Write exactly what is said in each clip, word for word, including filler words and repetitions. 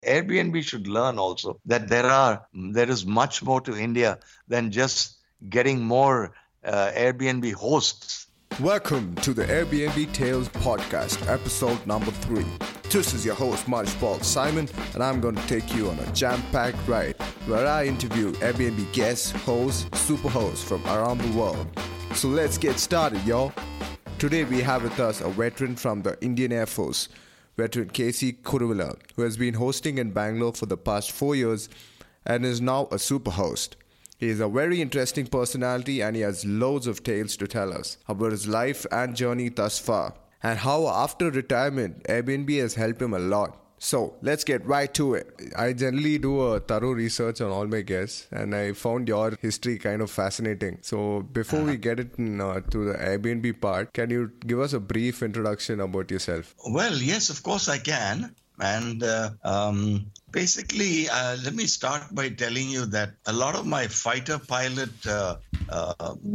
Airbnb should learn also that there are there is much more to India than just getting more uh, Airbnb hosts. Welcome to the Airbnb Tales podcast, episode number three. This is your host, Marshall Simon, and I'm going to take you on a jam-packed ride where I interview Airbnb guests, hosts, super hosts from around the world. So let's get started, y'all. Today we have with us a veteran from the Indian Air Force, veteran K C Kuruvilla, who has been hosting in Bangalore for the past four years and is now a super host. He is a very interesting personality and he has loads of tales to tell us about his life and journey thus far, and how after retirement, Airbnb has helped him a lot. So, let's get right to it. I generally do a thorough research on all my guests, and I found your history kind of fascinating. So, before we get it in, uh, to the Airbnb part, can you give us a brief introduction about yourself? Well, yes, of course I can. And uh, um, basically, uh, let me start by telling you that a lot of my fighter pilot uh, uh,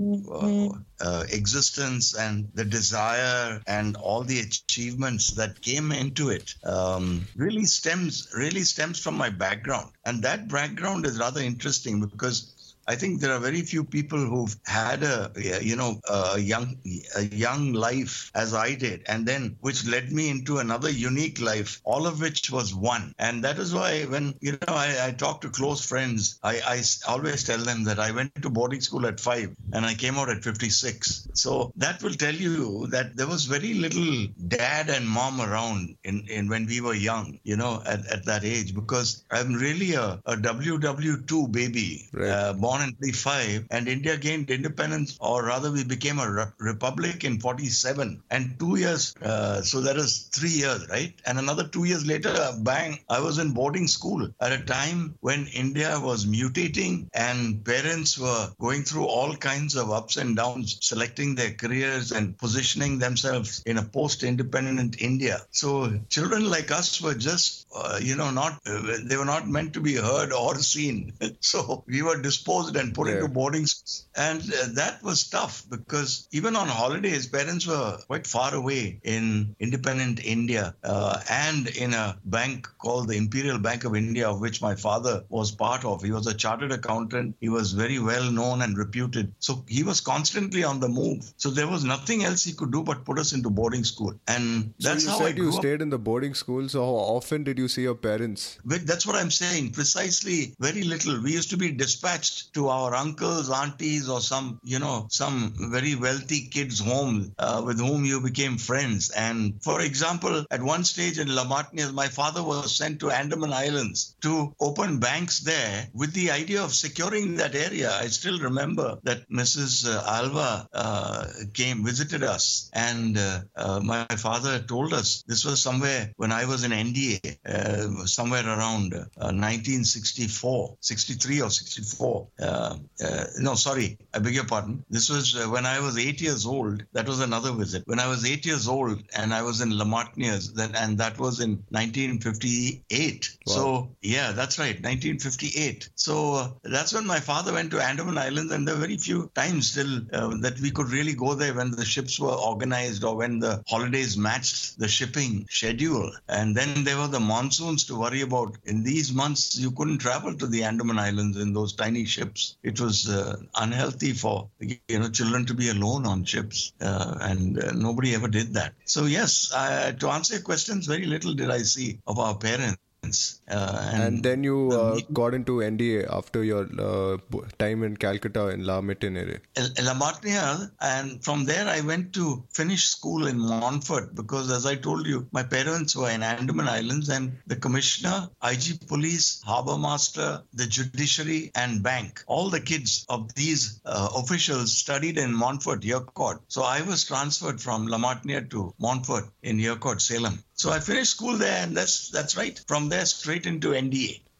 uh, uh, existence and the desire and all the achievements that came into it um, really stems really stems from my background. And that background is rather interesting because I think there are very few people who've had a, you know, a young, a young life as I did, and then which led me into another unique life, all of which was one. And that is why when, you know, I, I talk to close friends, I, I always tell them that I went to boarding school at five and I came out at fifty-six. So that will tell you that there was very little dad and mom around in, in when we were young, you know, at, at that age, because I'm really a, a W W two baby, right. uh, born in thirty-five, and India gained independence, or rather we became a re- republic in forty-seven, and two years, uh, so that is three years, right? And another two years later, bang, I was in boarding school at a time when India was mutating and parents were going through all kinds of ups and downs, selecting their careers and positioning themselves in a post-independent India. So children like us were just, uh, you know, not, uh, they were not meant to be heard or seen. So we were disposed and put yeah. into boarding schools. And uh, that was tough because even on holidays, parents were quite far away in independent India uh, and in a bank called the Imperial Bank of India, of which my father was part of. He was a chartered accountant. He was very well known and reputed. So he was constantly on the move. So there was nothing else he could do but put us into boarding school. And that's so you how said I grew you up. stayed in the boarding school. So how often did you see your parents? But that's what I'm saying. Precisely, very little. We used to be dispatched to our uncles, aunties, or some, you know, some very wealthy kids' home uh, with whom you became friends. And for example, at one stage in La Martiniere, my father was sent to Andaman Islands to open banks there with the idea of securing that area. I still remember that Missus Alva uh, came, visited us, and uh, uh, my father told us this was somewhere when I was in N D A, uh, somewhere around uh, nineteen sixty-four, sixty-three or sixty-four. Uh, uh, no, sorry, I beg your pardon. This was uh, when I was eight years old. That was another visit. When I was eight years old and I was in La Martiniere, that, and that was in nineteen fifty-eight. Wow. So, yeah, that's right, nineteen fifty-eight. So uh, that's when my father went to Andaman Islands, and there were very few times still uh, that we could really go there when the ships were organized or when the holidays matched the shipping schedule. And then there were the monsoons to worry about. In these months, you couldn't travel to the Andaman Islands in those tiny ships. It was uh, unhealthy for, you know, children to be alone on ships, uh, and uh, nobody ever did that. So yes, uh, to answer your questions, very little did I see of our parents. Uh, and, and then you uh, got into N D A after your uh, time in Calcutta in La Martiniere. La Martiniere, and from there I went to finish school in Montfort because, as I told you, my parents were in Andaman Islands, and the commissioner, I G police, harbour master, the judiciary and bank, all the kids of these uh, officials studied in Montfort, Yercaud. So I was transferred from La Martiniere to Montfort in Yercaud, Salem. So I finished school there, and that's that's right. From there, straight into N D A.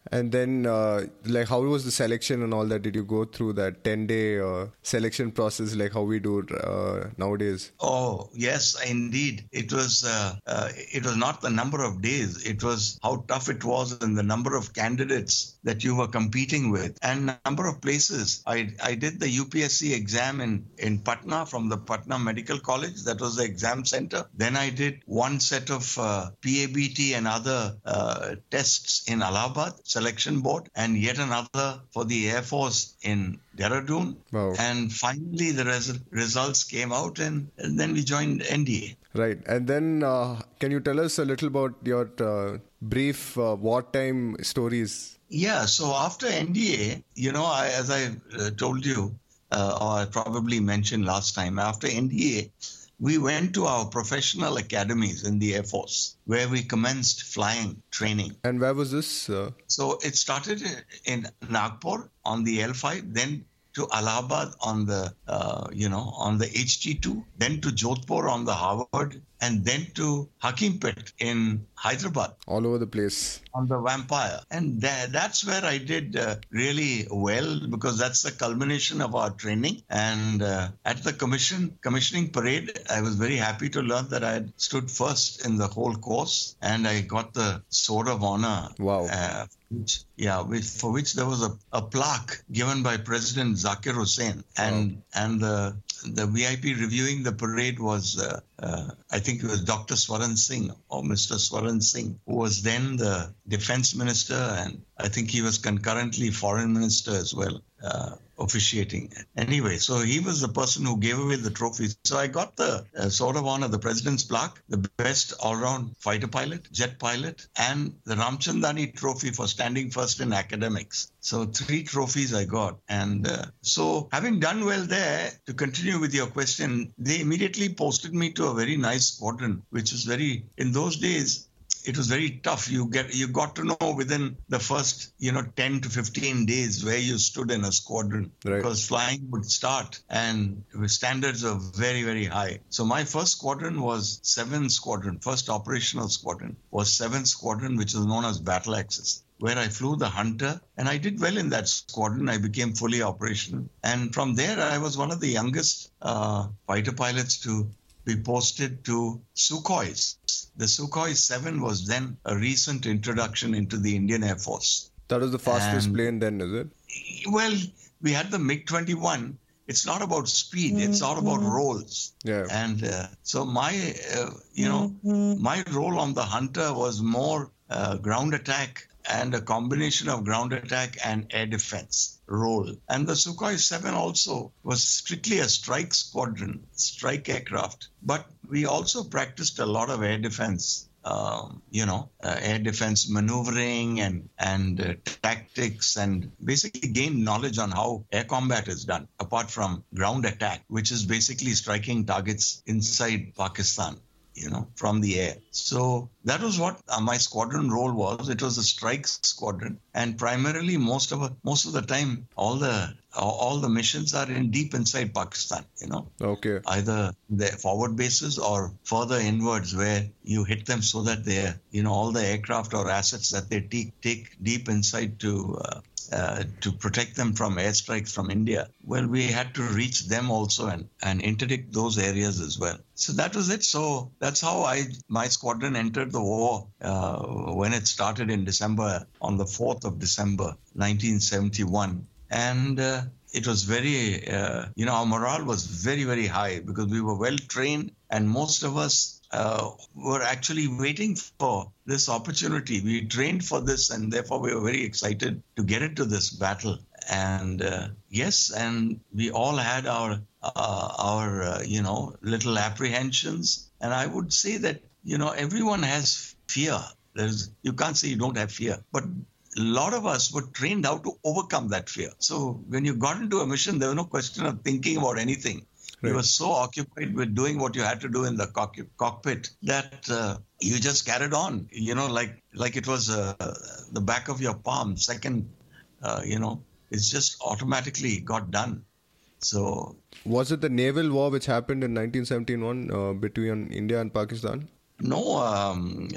And then, uh, like, how was the selection and all that? Did you go through that ten-day uh, selection process, like how we do uh, nowadays? Oh, yes, indeed. It was uh, uh, it was not the number of days. It was how tough it was and the number of candidates that you were competing with and number of places. I I did the U P S C exam in, in Patna from the Patna Medical College. That was the exam center. Then I did one set of uh, P A B T and other uh, tests in Allahabad, selection board, and yet another for the Air Force in Dehradun. Wow. And finally the res- results came out and, and then we joined N D A. Right. And then uh, can you tell us a little about your uh, brief uh, wartime stories? Yeah. So after N D A, you know, I, as I uh, told you, uh, or I probably mentioned last time, after N D A, we went to our professional academies in the Air Force where we commenced flying training. And where was this? Uh... So it started in Nagpur on the L five, then to Allahabad on the, uh, you know, on the H T two, then to Jodhpur on the Harvard, and then to Hakimpet in Hyderabad. All over the place. On the Vampire. And th- that's where I did uh, really well because that's the culmination of our training. And uh, at the commission commissioning parade, I was very happy to learn that I had stood first in the whole course and I got the Sword of Honor. Wow. Uh, which, yeah, which, for which there was a, a plaque given by President Zakir Hussain. And, wow. and the, the V I P reviewing the parade was, uh, uh, I think it was Doctor Swaran Singh or Mister Swaran Singh, who was then the defense minister, and I think he was concurrently foreign minister as well, uh, officiating. Anyway, so he was the person who gave away the trophy. So I got the uh, Sword of Honor, the President's plaque, the best all-round fighter pilot, jet pilot, and the Ramchandani trophy for standing first in academics. So three trophies I got. And uh, so having done well there, to continue with your question, they immediately posted me to a very nice squadron, which was very, in those days, it was very tough. You get you got to know within the first, you know, ten to fifteen days where you stood in a squadron, right? Because flying would start and standards are very, very high. So my first squadron was seventh Squadron. First operational squadron was seventh Squadron, which is known as Battle Axis, where I flew the Hunter, and I did well in that squadron. I became fully operational. And from there, I was one of the youngest uh, fighter pilots to be posted to Sukhois. The Sukhoi seven was then a recent introduction into the Indian Air Force. That was the fastest and, plane then, is it? Well, we had the MiG twenty-one. It's not about speed. It's all about roles. Yeah. And uh, so my, uh, you know, my role on the Hunter was more uh, ground attack and a combination of ground attack and air defense role. And the Sukhoi seven also was strictly a strike squadron, strike aircraft. But we also practiced a lot of air defense, um, you know, uh, air defense maneuvering and, and uh, tactics, and basically gained knowledge on how air combat is done, apart from ground attack, which is basically striking targets inside Pakistan, you know, from the air. So that was what uh, my squadron role was. It was a strike squadron, and primarily most of most of the time, all the all the missions are in deep inside Pakistan. You know, okay, either the forward bases or further inwards, where you hit them so that they, you know, all the aircraft or assets that they take take deep inside to. Uh, Uh, to protect them from airstrikes from India. Well, we had to reach them also and, and interdict those areas as well. So that was it. So that's how I my squadron entered the war uh, when it started in December, on the fourth of December, nineteen seventy-one. And uh, it was very, uh, you know, our morale was very, very high because we were well trained, and most of us Uh, were actually waiting for this opportunity. We trained for this, and therefore we were very excited to get into this battle. And uh, yes, and we all had our uh, our uh, you know little apprehensions. And I would say that you know everyone has fear. There's you can't say you don't have fear, but a lot of us were trained how to overcome that fear. So when you got into a mission, there was no question of thinking about anything. Right. You were so occupied with doing what you had to do in the cock- cockpit that uh, you just carried on, you know, like like it was uh, the back of your palm. Second, uh, you know, it's just automatically got done. So, was it the naval war which happened in nineteen seventy-one uh, between India and Pakistan? No, um, uh,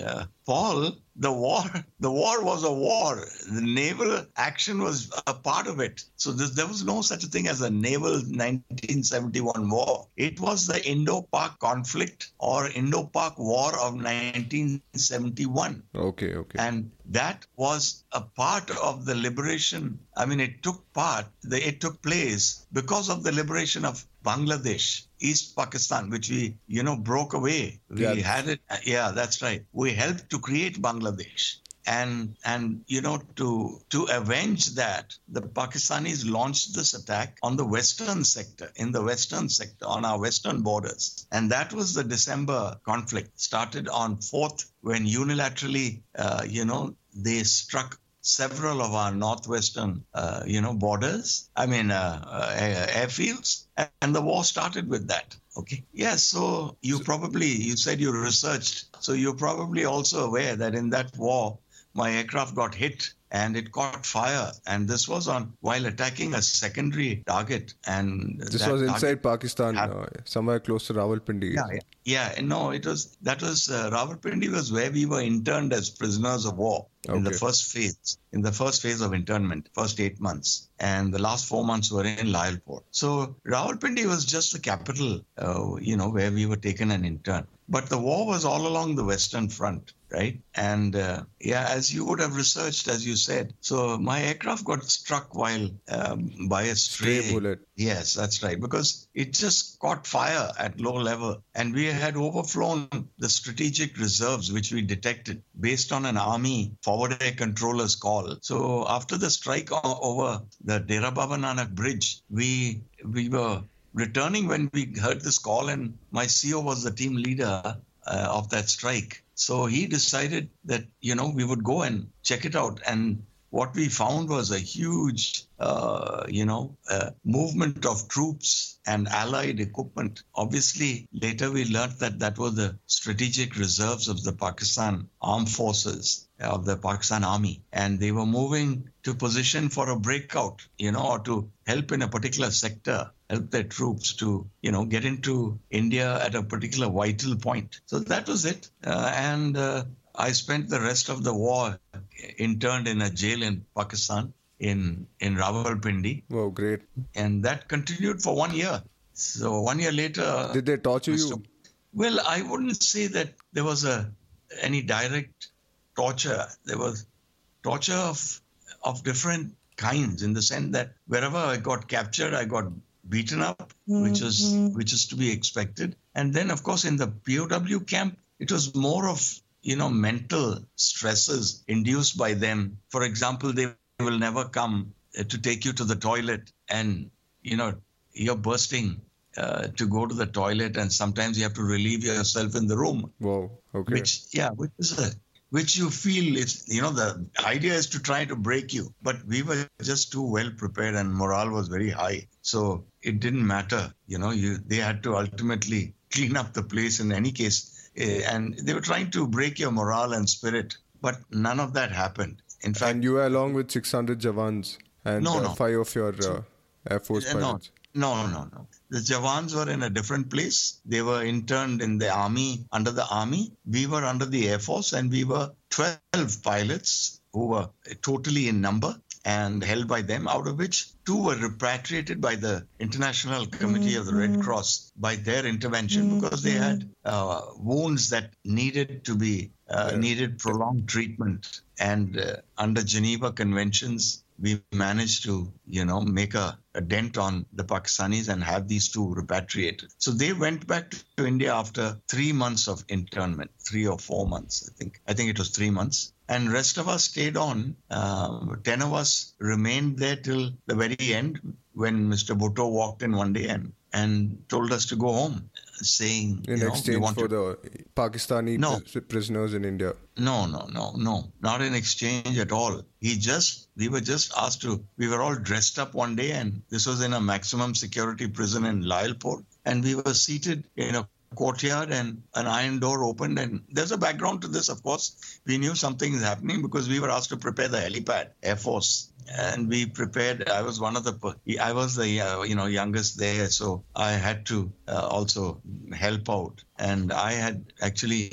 Paul, the war, the war was a war. The naval action was a part of it. So this, there was no such a thing as a naval nineteen seventy-one war. It was the Indo-Pak conflict or Indo-Pak war of nineteen seventy-one. Okay, okay. And that was a part of the liberation. I mean, it took part, it took place because of the liberation of Bangladesh, East Pakistan, which we, you know, broke away. We Yeah. had it. Yeah, that's right. We helped to create Bangladesh. And, and you know, to to avenge that, the Pakistanis launched this attack on the western sector, in the western sector, on our western borders. And that was the December conflict, started on fourth, when unilaterally, uh, you know, they struck several of our northwestern, uh, you know, borders, I mean, uh, uh, airfields, and the war started with that. Okay. Yeah. So you probably, you said you researched. So you're probably also aware that in that war, my aircraft got hit and it caught fire. And this was on while attacking a secondary target. And This that was target inside Pakistan, had- uh, somewhere close to Rawalpindi. Yeah, yeah. Yeah, no, it was, that was, uh, Rawalpindi was where we were interned as prisoners of war in the Okay. first phase, in the first phase of internment, first eight months. And the last four months were in Lyallpur. So Rawalpindi was just the capital, uh, you know, where we were taken and interned. But the war was all along the Western Front, right? And uh, yeah, as you would have researched, as you said, so my aircraft got struck while um, by a stray, Stray bullet. Yes, that's right, because it just caught fire at low level, and we had overflown the strategic reserves which we detected based on an army forward air controller's call. So after the strike o- over the Dera Baba Nanak bridge, we we were returning when we heard this call, and my C O was the team leader uh, of that strike. So he decided that, you know, we would go and check it out. And what we found was a huge, uh, you know, uh, movement of troops and allied equipment. Obviously, later we learned that that were the strategic reserves of the Pakistan armed forces, of the Pakistan army. And they were moving to position for a breakout, you know, or to help in a particular sector, help their troops to, you know, get into India at a particular vital point. So that was it. Uh, and uh, I spent the rest of the war interned in a jail in Pakistan, in, in Rawalpindi. Wow, great. And that continued for one year. So one year later... Did they torture Mister you? Well, I wouldn't say that there was a any direct torture. There was torture of of different kinds, in the sense that wherever I got captured, I got beaten up, which is which is to be expected. And then, of course, in the P O W camp, it was more of, you know, mental stresses induced by them. For example, they will never come uh, to take you to the toilet, and, you know, you're bursting uh, to go to the toilet, and sometimes you have to relieve yourself in the room. Wow, okay. Which, yeah, which is a, which you feel is, you know, the idea is to try to break you. But we were just too well prepared, and morale was very high. So it didn't matter, you know, you, they had to ultimately clean up the place in any case. Uh, and they were trying to break your morale and spirit, but none of that happened. In fact, And you were along with six hundred Jawans and No, uh, no. five of your uh, Air Force Uh, no, pilots. no, no, no. The Jawans were in a different place. They were interned in the army, under the army. We were under the Air Force, and we were twelve pilots who were totally in number and held by them, out of which two were repatriated by the International Committee of the Red Cross by their intervention, because they had uh, wounds that needed to be, uh, Yeah. needed prolonged treatment. And uh, under Geneva Conventions, we managed to, you know, make a, a dent on the Pakistanis and have these two repatriated. So they went back to India after three months of internment, three or four months, I think. I think it was three months. And rest of us stayed on. Um, ten of us remained there till the very end, when Mister Bhutto walked in one day and, and told us to go home, saying, In you know, we exchange want for to... the Pakistani No. pris- prisoners in India. No, no, no, no, not in exchange at all. He just, we were just asked to, we were all dressed up one day, and this was in a maximum security prison in Lyallpur. And we were seated in a courtyard, and an iron door opened. And there's a background to this, of course. We knew something is happening because we were asked to prepare the helipad, Air Force. And we prepared, I was one of the, I was the, uh, you know, youngest there. So I had to uh, also help out. And I had actually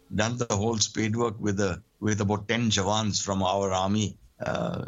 done the whole spade work with a with about ten Jawans from our army uh,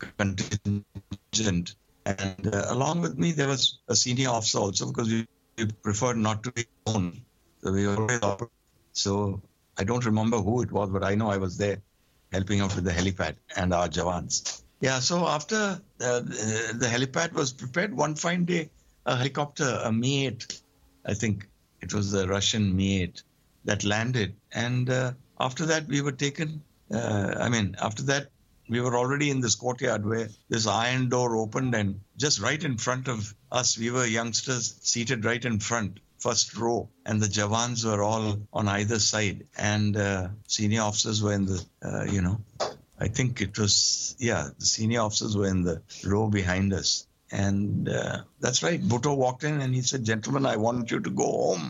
contingent. And uh, along with me, there was a senior officer also, because we, we preferred not to be alone. So we were always operating. So I don't remember who it was, but I know I was there helping out with the helipad and our Jawans. Yeah, so after uh, the helipad was prepared, one fine day, a helicopter, a Mi eight, I think it was the Russian Mi eight, that landed. And uh, after that, we were taken, uh, I mean, after that, we were already in this courtyard where this iron door opened, and just right in front of us, we were youngsters seated right in front, first row, and the Jawans were all on either side, and uh, senior officers were in the, uh, you know, I think it was, yeah, the senior officers were in the row behind us. And uh, that's right, Bhutto walked in and he said, "Gentlemen, I want you to go home.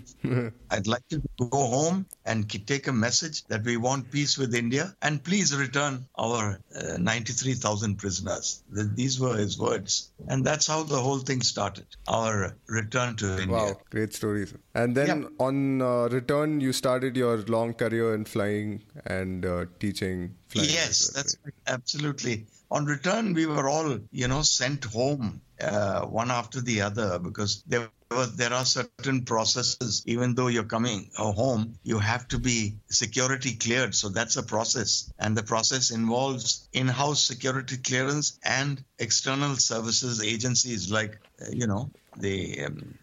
I'd like you to go home and take a message that we want peace with India, and please return our uh, ninety-three thousand prisoners." These were his words. And that's how the whole thing started, our return to India. Wow, great stories. And then yeah. on uh, return, you started your long career in flying and uh, teaching flying. Yes, well, that's right. Absolutely. On return, we were all, you know, sent home uh, one after the other, because there was, there are certain processes. Even though you're coming home, you have to be security cleared. So that's a process. And the process involves in-house security clearance and external services agencies like, uh, you know, the um,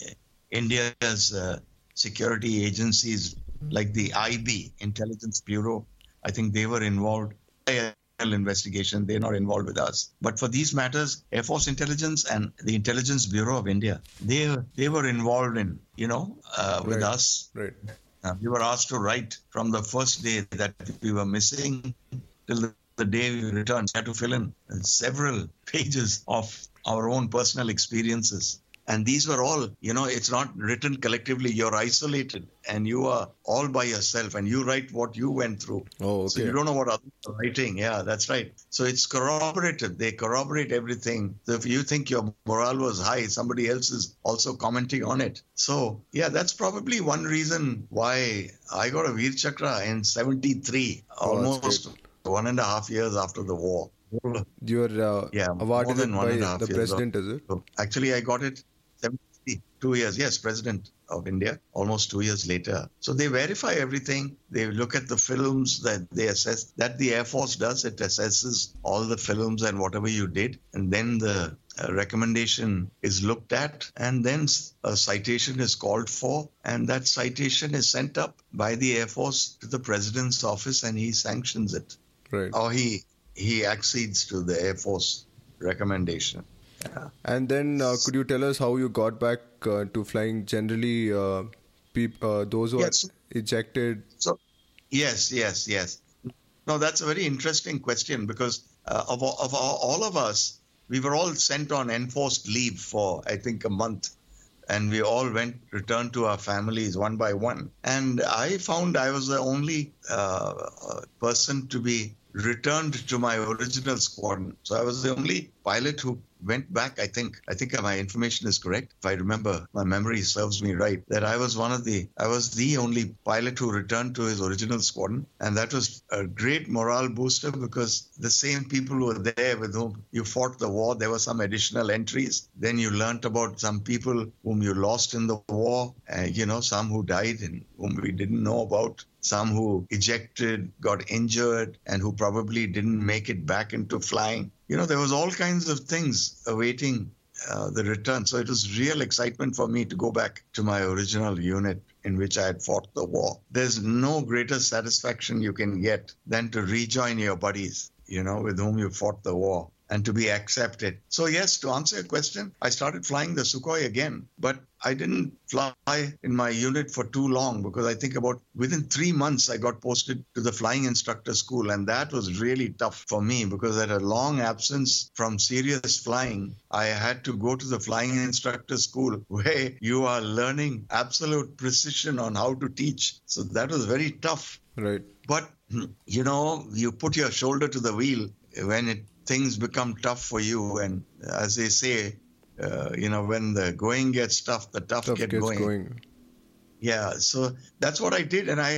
India's uh, security agencies like the I B, Intelligence Bureau. I think they were involved. Investigation, they're not involved with us. But for these matters, Air Force Intelligence and the Intelligence Bureau of India, they they were involved in, you know, uh, with right. us. Right. Uh, we were asked to write from the first day that we were missing till the, the day we returned. We had to fill in several pages of our own personal experiences. And these were all, you know, it's not written collectively. You're isolated and you are all by yourself and you write what you went through. Oh, okay. So you don't know what others are writing. Yeah, that's right. So it's corroborated. They corroborate everything. So if you think your morale was high, somebody else is also commenting on it. So, yeah, that's probably one reason why I got a Veer Chakra in seventy-three, oh, almost one and a half years after the war. You're uh, yeah, awarded it by the president, years. is it? So actually, I got it seventy-two years. Yes, President of India, almost two years later. So they verify everything. They look at the films that they assess, that the Air Force does. It assesses all the films and whatever you did. And then the uh, recommendation is looked at. And then a citation is called for. And that citation is sent up by the Air Force to the President's office and he sanctions it. Right. Or he, he accedes to the Air Force recommendation. Yeah. And then uh, could you tell us how you got back uh, to flying? Generally, uh, peop- uh, those who yes. are ejected. So, yes, yes, yes. No, that's a very interesting question because uh, of, of all of us, we were all sent on enforced leave for, I think, a month. And we all went, returned to our families one by one. And I found I was the only uh, person to be returned to my original squadron. So I was the only pilot who went back, I think. I think my information is correct. If I remember, my memory serves me right, that I was one of the, I was the only pilot who returned to his original squadron. And that was a great morale booster because the same people who were there with whom you fought the war, there were some additional entries. Then you learnt about some people whom you lost in the war, uh, you know, some who died and whom we didn't know about. Some who ejected, got injured, and who probably didn't make it back into flying. You know, there was all kinds of things awaiting uh, the return. So it was real excitement for me to go back to my original unit in which I had fought the war. There's no greater satisfaction you can get than to rejoin your buddies, you know, with whom you fought the war, and to be accepted. So yes, to answer your question, I started flying the Sukhoi again, but I didn't fly in my unit for too long because I think about within three months I got posted to the flying instructor school, and that was really tough for me because at a long absence from serious flying, I had to go to the flying instructor school where you are learning absolute precision on how to teach. So that was very tough. Right. But, you know, you put your shoulder to the wheel when it things become tough for you. And as they say, uh, you know, when the going gets tough, the tough, tough get gets going. going. Yeah, so that's what I did. And I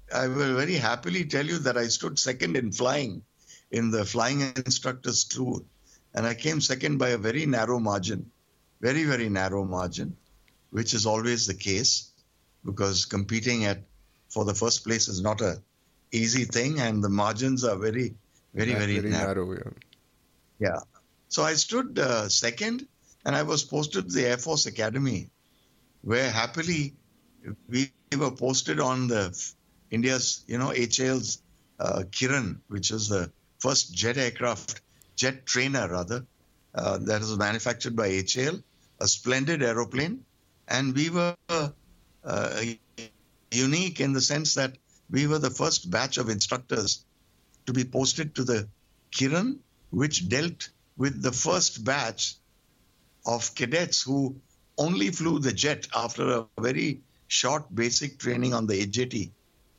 I will very happily tell you that I stood second in flying in the flying instructor's school. And I came second by a very narrow margin, very, very narrow margin, which is always the case because competing at for the first place is not a easy thing. And the margins are very, very, That's very, very narrow. narrow. Yeah. Yeah. So I stood uh, second and I was posted to the Air Force Academy where happily we were posted on the India's, you know, H A L's uh, Kiran, which is the first jet aircraft, jet trainer rather, uh, that was manufactured by H A L, a splendid aeroplane. And we were uh, unique in the sense that we were the first batch of instructors to be posted to the Kiran, which dealt with the first batch of cadets who only flew the jet after a very short basic training on the H J T.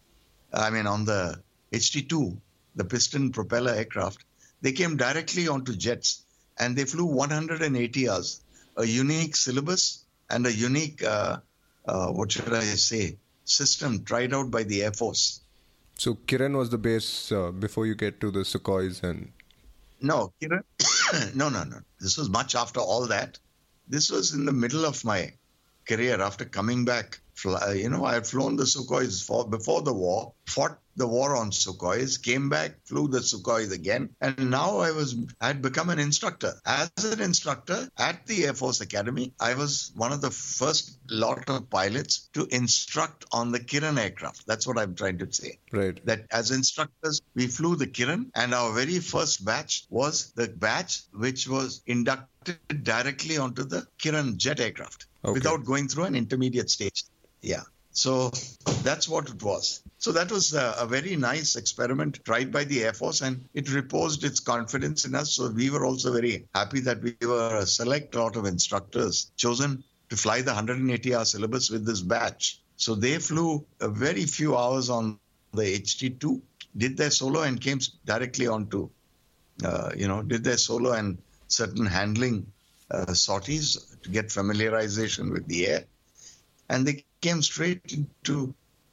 I mean, on the H T two, the piston propeller aircraft. They came directly onto jets and they flew one hundred eighty hours, a unique syllabus and a unique, uh, uh, what should I say, system tried out by the Air Force. So Kiran was the base uh, before you get to the Sukhois and... No, Kiran, no, no, no. This was much after all that. This was in the middle of my career after coming back. You know, I had flown the Sukhois for, before the war, fought the war on Sukhois, came back, flew the Sukhois again, and now I was I had become an instructor. As an instructor at the Air Force Academy, I was one of the first lot of pilots to instruct on the Kiran aircraft. That's what I'm trying to say. Right. That as instructors, we flew the Kiran, and our very first batch was the batch which was inducted directly onto the Kiran jet aircraft okay. without going through an intermediate stage. Yeah. So that's what it was. So that was a, a very nice experiment tried by the Air Force, and it reposed its confidence in us. So we were also very happy that we were a select lot of instructors chosen to fly the one hundred eighty hour syllabus with this batch. So they flew a very few hours on the H T two, did their solo and came directly onto, uh, you know, did their solo and certain handling uh, sorties to get familiarization with the air. And they came straight into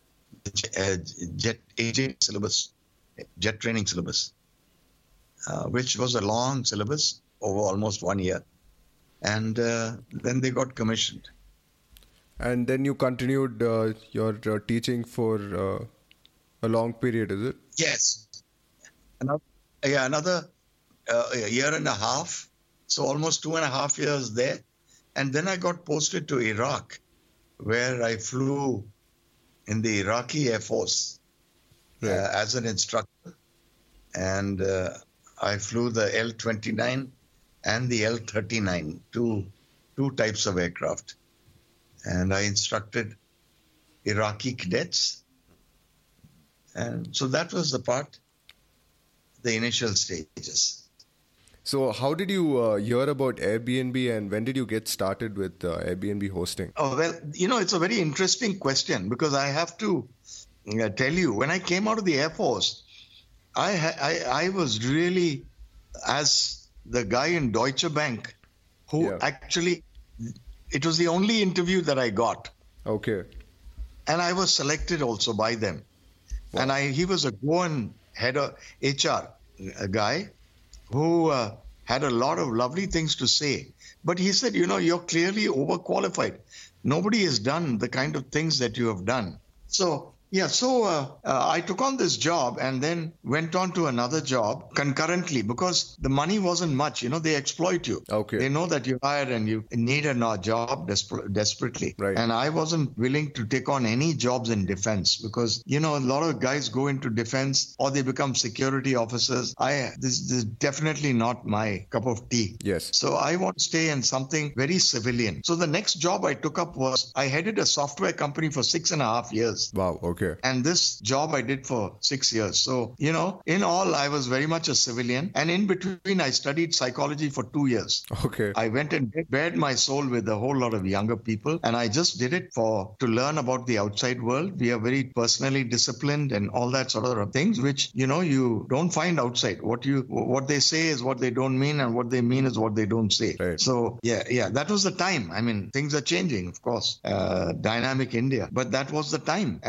uh, jet A J syllabus, jet training syllabus, uh, which was a long syllabus over almost one year. And uh, then they got commissioned. And then you continued uh, your uh, teaching for uh, a long period, is it? Yes. Another, yeah, another uh, a year and a half. So almost two and a half years there. And then I got posted to Iraq, where I flew in the Iraqi Air Force right. uh, as an instructor. And uh, I flew the L twenty-nine and the L thirty-nine, two, two types of aircraft. And I instructed Iraqi cadets. And so that was the part, the initial stages. So how did you uh, hear about Airbnb and when did you get started with uh, Airbnb hosting? Oh, well, you know, it's a very interesting question because I have to uh, tell you, when I came out of the Air Force, I, ha- I, I was really, as the guy in Deutsche Bank, who yeah. actually, it was the only interview that I got. Okay. And I was selected also by them. Wow. And I he was a Goan head of H R a guy who uh, had a lot of lovely things to say. But he said, you know, you're clearly overqualified. Nobody has done the kind of things that you have done. So, yeah, so uh, uh, I took on this job and then went on to another job concurrently because the money wasn't much. You know, they exploit you. Okay. They know that you're hired and you need a job desper- desperately. Right. And I wasn't willing to take on any jobs in defense because, you know, a lot of guys go into defense or they become security officers. I this, this is definitely not my cup of tea. Yes. So I want to stay in something very civilian. So the next job I took up was I headed a software company for six and a half years. Wow. Okay. And this job I did for six years. So, you know, in all, I was very much a civilian. And in between, I studied psychology for two years. Okay. I went and bared my soul with a whole lot of younger people. And I just did it for to learn about the outside world. We are very personally disciplined and all that sort of things, which, you know, you don't find outside. What you what they say is what they don't mean, and what they mean is what they don't say. Right. So, yeah, yeah, that was the time. I mean, things are changing, of course. Uh, dynamic India. But that was the time. And this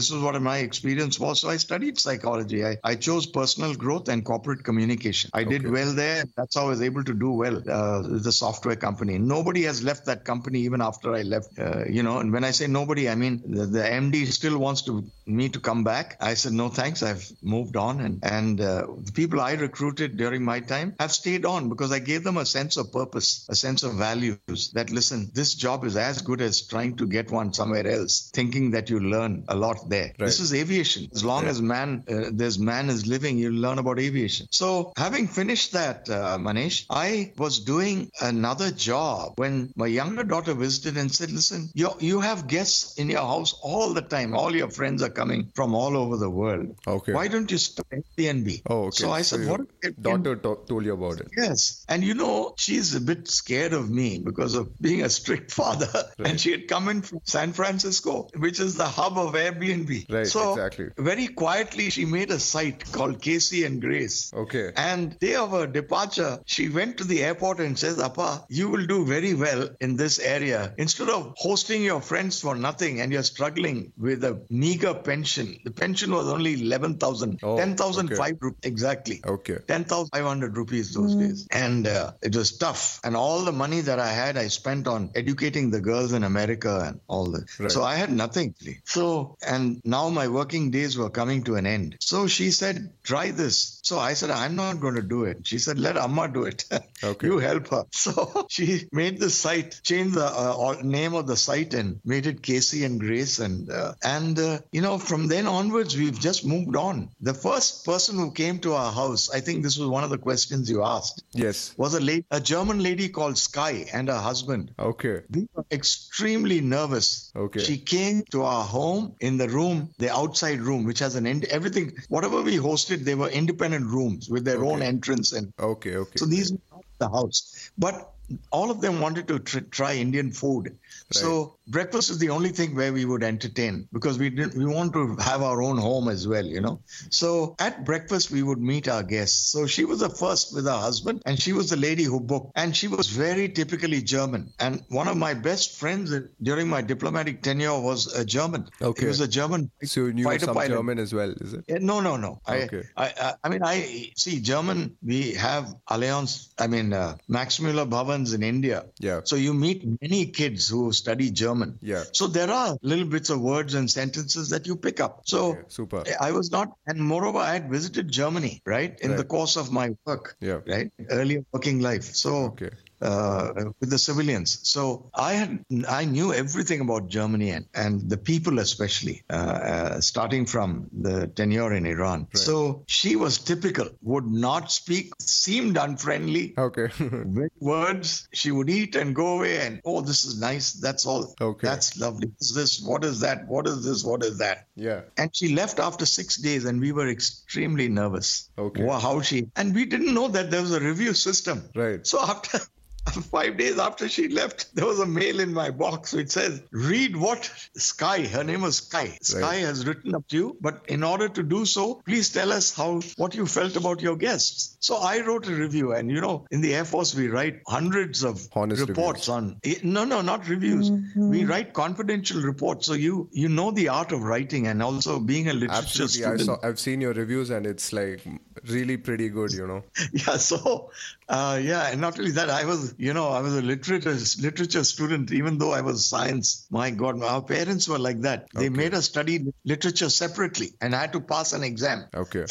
this is what my experience was. So I studied psychology. I, I chose personal growth and corporate communication. I did Okay. well there. That's how I was able to do well uh, with the software company. Nobody has left that company even after I left. Uh, you know, and when I say nobody, I mean the, the M D still wants to me to come back. I said, no, thanks. I've moved on. And, and uh, the people I recruited during my time have stayed on because I gave them a sense of purpose, a sense of values that, listen, this job is as good as trying to get one somewhere else, thinking that you learn a lot there. Right. This is aviation. As long Yeah. as man, uh, there's man is living, you learn about aviation. So having finished that, uh, Manish, I was doing another job when my younger daughter visited and said, listen, you, you have guests in your house all the time. All your friends are coming from all over the world. Okay. Why don't you start Airbnb? Oh, okay. So I said, your what? if daughter to- told you about it. Yes. And you know, she's a bit scared of me because of being a strict father. Right. And she had come in from San Francisco, which is the hub of Airbnb. Right, so exactly. very quietly, she made a site called Casey and Grace. Okay. And day of her departure, she went to the airport and says, Appa, you will do very well in this area. Instead of hosting your friends for nothing and you're struggling with a meager pension, the pension was only eleven thousand, Oh, ten thousand okay. five rupees exactly. Okay. ten thousand five hundred rupees those days. And uh, it was tough. And all the money that I had, I spent on educating the girls in America and all that. Right. So I had nothing. So, and now my working days were coming to an end. So she said, try this. So I said, I'm not going to do it. She said, let Amma do it. Okay. You help her. So she made the site, changed the uh, name of the site and made it Casey and Grace. And, uh, and uh, you know, from then onwards, we've just moved on. The first person who came to our house, I think this was one of the questions you asked, Yes. was a lady, a German lady called Sky and her husband. Okay. We were extremely nervous. Okay. She came to our home in the room, the outside room, which has an end, everything, whatever we hosted, they were independent rooms with their own Okay. entrance. And Okay. Okay. so these were not the house. But all of them wanted to tr- try Indian food. So breakfast is the only thing where we would entertain because we didn't, we want to have our own home as well, you know. So at breakfast, we would meet our guests. So she was the first with her husband and she was the lady who booked. And she was very typically German. And one of my best friends during my diplomatic tenure was a German. Okay. He was a German So you knew fighter some pilot. German as well, is it? Yeah, No, no, no. Okay. I, I, I, I mean, I see German. We have Allianz. I mean, uh, Max Müller Bhavans in India. Yeah. So you meet many kids who study German. Yeah. So there are little bits of words and sentences that you pick up. So Okay, super. I was not, and moreover, I had visited Germany, right, in Right. the course of my work, Yeah. right, earlier working life. So. Okay. Uh, with the civilians. So I had, I knew everything about Germany and, and the people especially, uh, uh, starting from the tenure in Iran. Right. So she was typical, would not speak, seemed unfriendly. Okay. With words, she would eat and go away and, oh, this is nice. That's all. Okay. That's lovely. What is this? What is that? What is this? What is that? Yeah. And she left after six days and we were extremely nervous. Okay. Wow, how she, and we didn't know that there was a review system. Right. So after five days after she left, there was a mail in my box which says, read what Sky, her name was Sky. Sky Right. has written up to you, but in order to do so, please tell us how, what you felt about your guests. So I wrote a review and, you know, in the Air Force, we write hundreds of Honest reports on, no, no, not reviews. We write confidential reports. So you, you know the art of writing and also being a literature Absolutely. I student. saw, I've seen your reviews and it's like really pretty good, you know. Yeah, so uh, yeah, and not only that, I was, you know, I was a literature literature student, even though I was science. My God, our parents were like that. They Okay. made us study literature separately, and I had to pass an exam. Okay.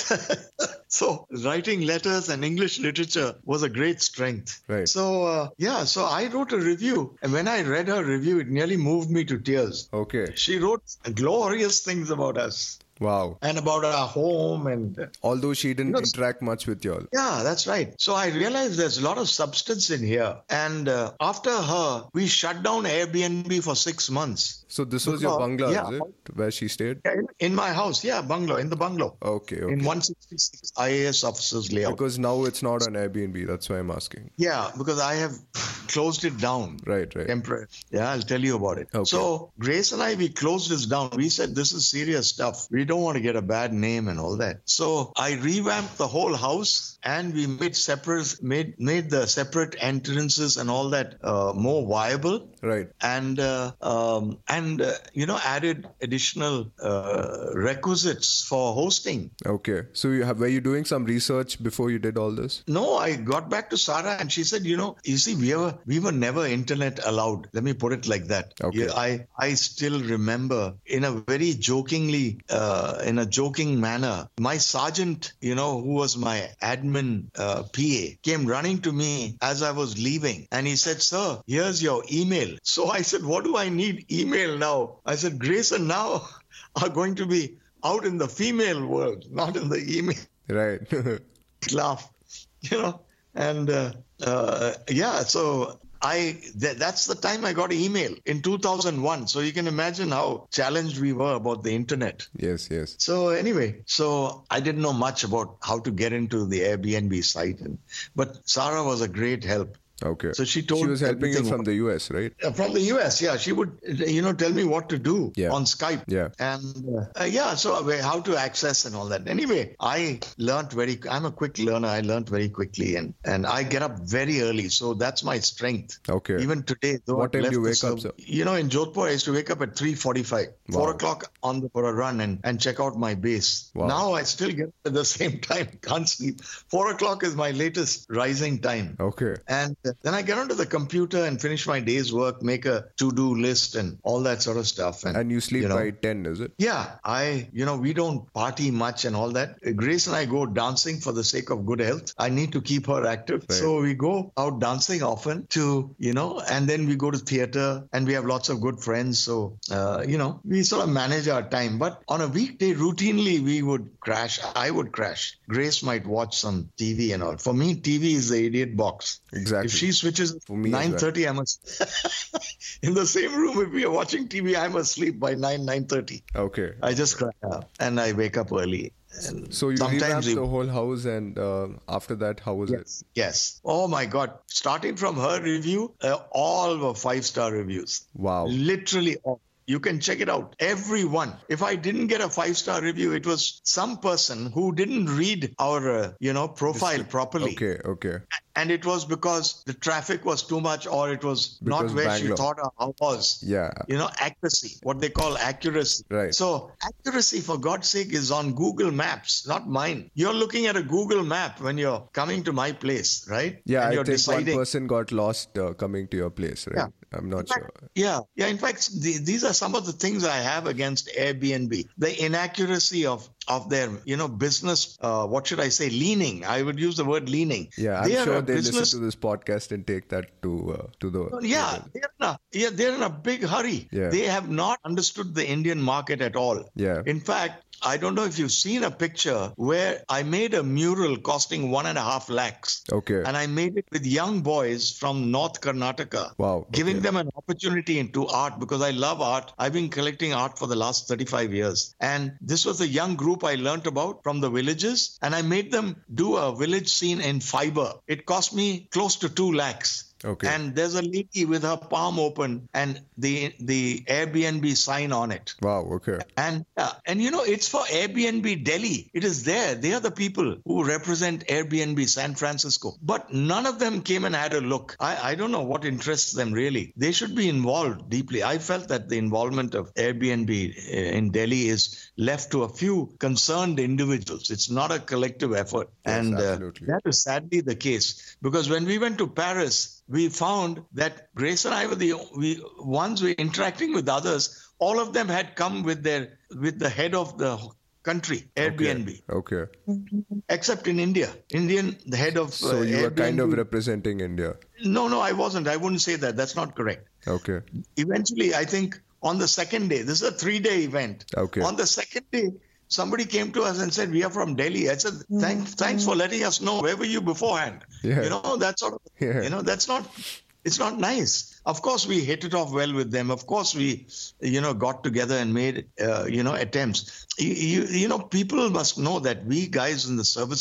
So writing letters and English literature was a great strength. Right. So uh, yeah, so I wrote a review, and when I read her review, it nearly moved me to tears. Okay. She wrote glorious things about us Wow. and about our home and. Although she didn't You know, interact much with y'all. Yeah, that's right. So I realized there's a lot of substance in here. And uh, after her, we shut down Airbnb for six months. So this was your Because- bungalow, yeah. is it? Where she stayed? In- In my house, yeah, bungalow, in the bungalow. Okay. Okay. In one sixty-six I A S officers layout. Because now it's not on Airbnb. That's why I'm asking. Yeah, because I have closed it down. Right, right. Temporary. Yeah, I'll tell you about it. Okay. So Grace and I, we closed this down. We said, this is serious stuff. We don't want to get a bad name and all that. So I revamped the whole house, and we made separate, made made the separate entrances and all that uh, more viable. Right. And uh, um, and uh, you know, added additional uh, requisites for hosting. Okay. So you have, were you doing some research before you did all this? No, I got back to Sarah and she said, you know, you see, we were we were never internet allowed. Let me put it like that. Okay. Yeah, I I still remember in a very jokingly, uh, in a joking manner, my sergeant, you know, who was my admin uh, P A, came running to me as I was leaving, and he said, "Sir, here's your email." So I said, "What do I need email now?" I said, "Grayson now are going to be out in the female world, not in the email." Right. Laugh, you know, and uh, uh, yeah, so I th- that's the time I got an email in two thousand one. So you can imagine how challenged we were about the internet. Yes, yes. So anyway, so I didn't know much about how to get into the Airbnb site, and, but Sarah was a great help. Okay. So she told She was helping you everything- from the U S, right? Uh, From the U S, yeah. She would, you know, tell me what to do Yeah. on Skype. Yeah. And uh, uh, yeah, so uh, how to access and all that. Anyway, I learned very, I'm a quick learner. I learned very quickly, and, and I get up very early. So that's my strength. Okay. Even today, though What I've time do left you the wake up, serv- sir? You know, in Jodhpur, I used to wake up at three forty-five, Wow. four o'clock on the, for a run and, and check out my base. Wow. Now I still get up at the same time. Can't sleep. Four o'clock is my latest rising time. Okay. And then I get onto the computer and finish my day's work, make a to-do list and all that sort of stuff. And you sleep you know, by ten, is it? yeah, I, you know, we don't party much and all that. Grace and I go dancing for the sake of good health. I need to keep her active. Right. So we go out dancing often to, you know, and then we go to theater and we have lots of good friends. So, uh, you know, we sort of manage our time. But on a weekday, routinely, we would crash. I would crash. Grace might watch some T V and all. For me, T V is the idiot box. Exactly. If she switches For me as well. nine thirty, I must in the same room. If we are watching T V, I'm asleep by nine nine thirty. Okay. I just cry up and I wake up early. And So you sometimes revamped we- the whole house, and uh, after that, how was it? Yes, yes. Oh my God! Starting from her review, uh, all were five star reviews. Wow. Literally all. You can check it out. Every one. If I didn't get a five-star review, it was some person who didn't read our, uh, you know, profile properly. Okay, okay. And it was because the traffic was too much, or it was not Because where Bangalore. she thought our house was. Yeah. You know, accuracy, what they call accuracy. Right. So accuracy, for God's sake, is on Google Maps, not mine. You're looking at a Google map when you're coming to my place, right? Yeah, and I you're think deciding. one person got lost uh, coming to your place, right? Yeah. I'm not In fact, sure. Yeah, yeah. In fact, the, these are some of the things I have against Airbnb. The inaccuracy of of their, you know, business. Uh, what should I say? Leaning. I would use the word leaning. Yeah, I'm They are sure a they business- listen to this podcast and take that to uh, to the. Yeah, they're in a, yeah, they're in a big hurry. Yeah. They have not understood the Indian market at all. Yeah. In fact, I don't know if you've seen a picture where I made a mural costing one and a half lakhs. Okay. And I made it with young boys from North Karnataka. Wow, Giving okay. them an opportunity into art because I love art. I've been collecting art for the last thirty-five years. And this was a young group I learnt about from the villages. And I made them do a village scene in fiber. It cost me close to two lakhs. Okay. And there's a lady with her palm open and the the Airbnb sign on it. Wow. Okay. And uh, and you know, it's for Airbnb Delhi. It is there. They are the people who represent Airbnb San Francisco. But none of them came and had a look. I, I don't know what interests them really. They should be involved deeply. I felt that the involvement of Airbnb in Delhi is left to a few concerned individuals. It's not a collective effort. Yes, and uh, absolutely. that is sadly the case. Because when we went to Paris, we found that Grace and I were the we, ones we were interacting with others. All of them had come with their with the head of the country, Airbnb, Okay. except in India. Indian, the head of So uh, you were kind of Airbnb- representing India. No, no, I wasn't. I wouldn't say that. That's not correct. Okay. Eventually, I think on the second day, this is a three-day event. Okay. On the second day, somebody came to us and said, "We are from Delhi." I said, "Thanks, thanks for letting us know. Where were you beforehand?" Yeah. You know, that sort of, Yeah. you know, that's not, it's not nice. Of course, we hit it off well with them. Of course, we, you know, got together and made, uh, you know, attempts. You, you, you know, people must know that we guys in the services,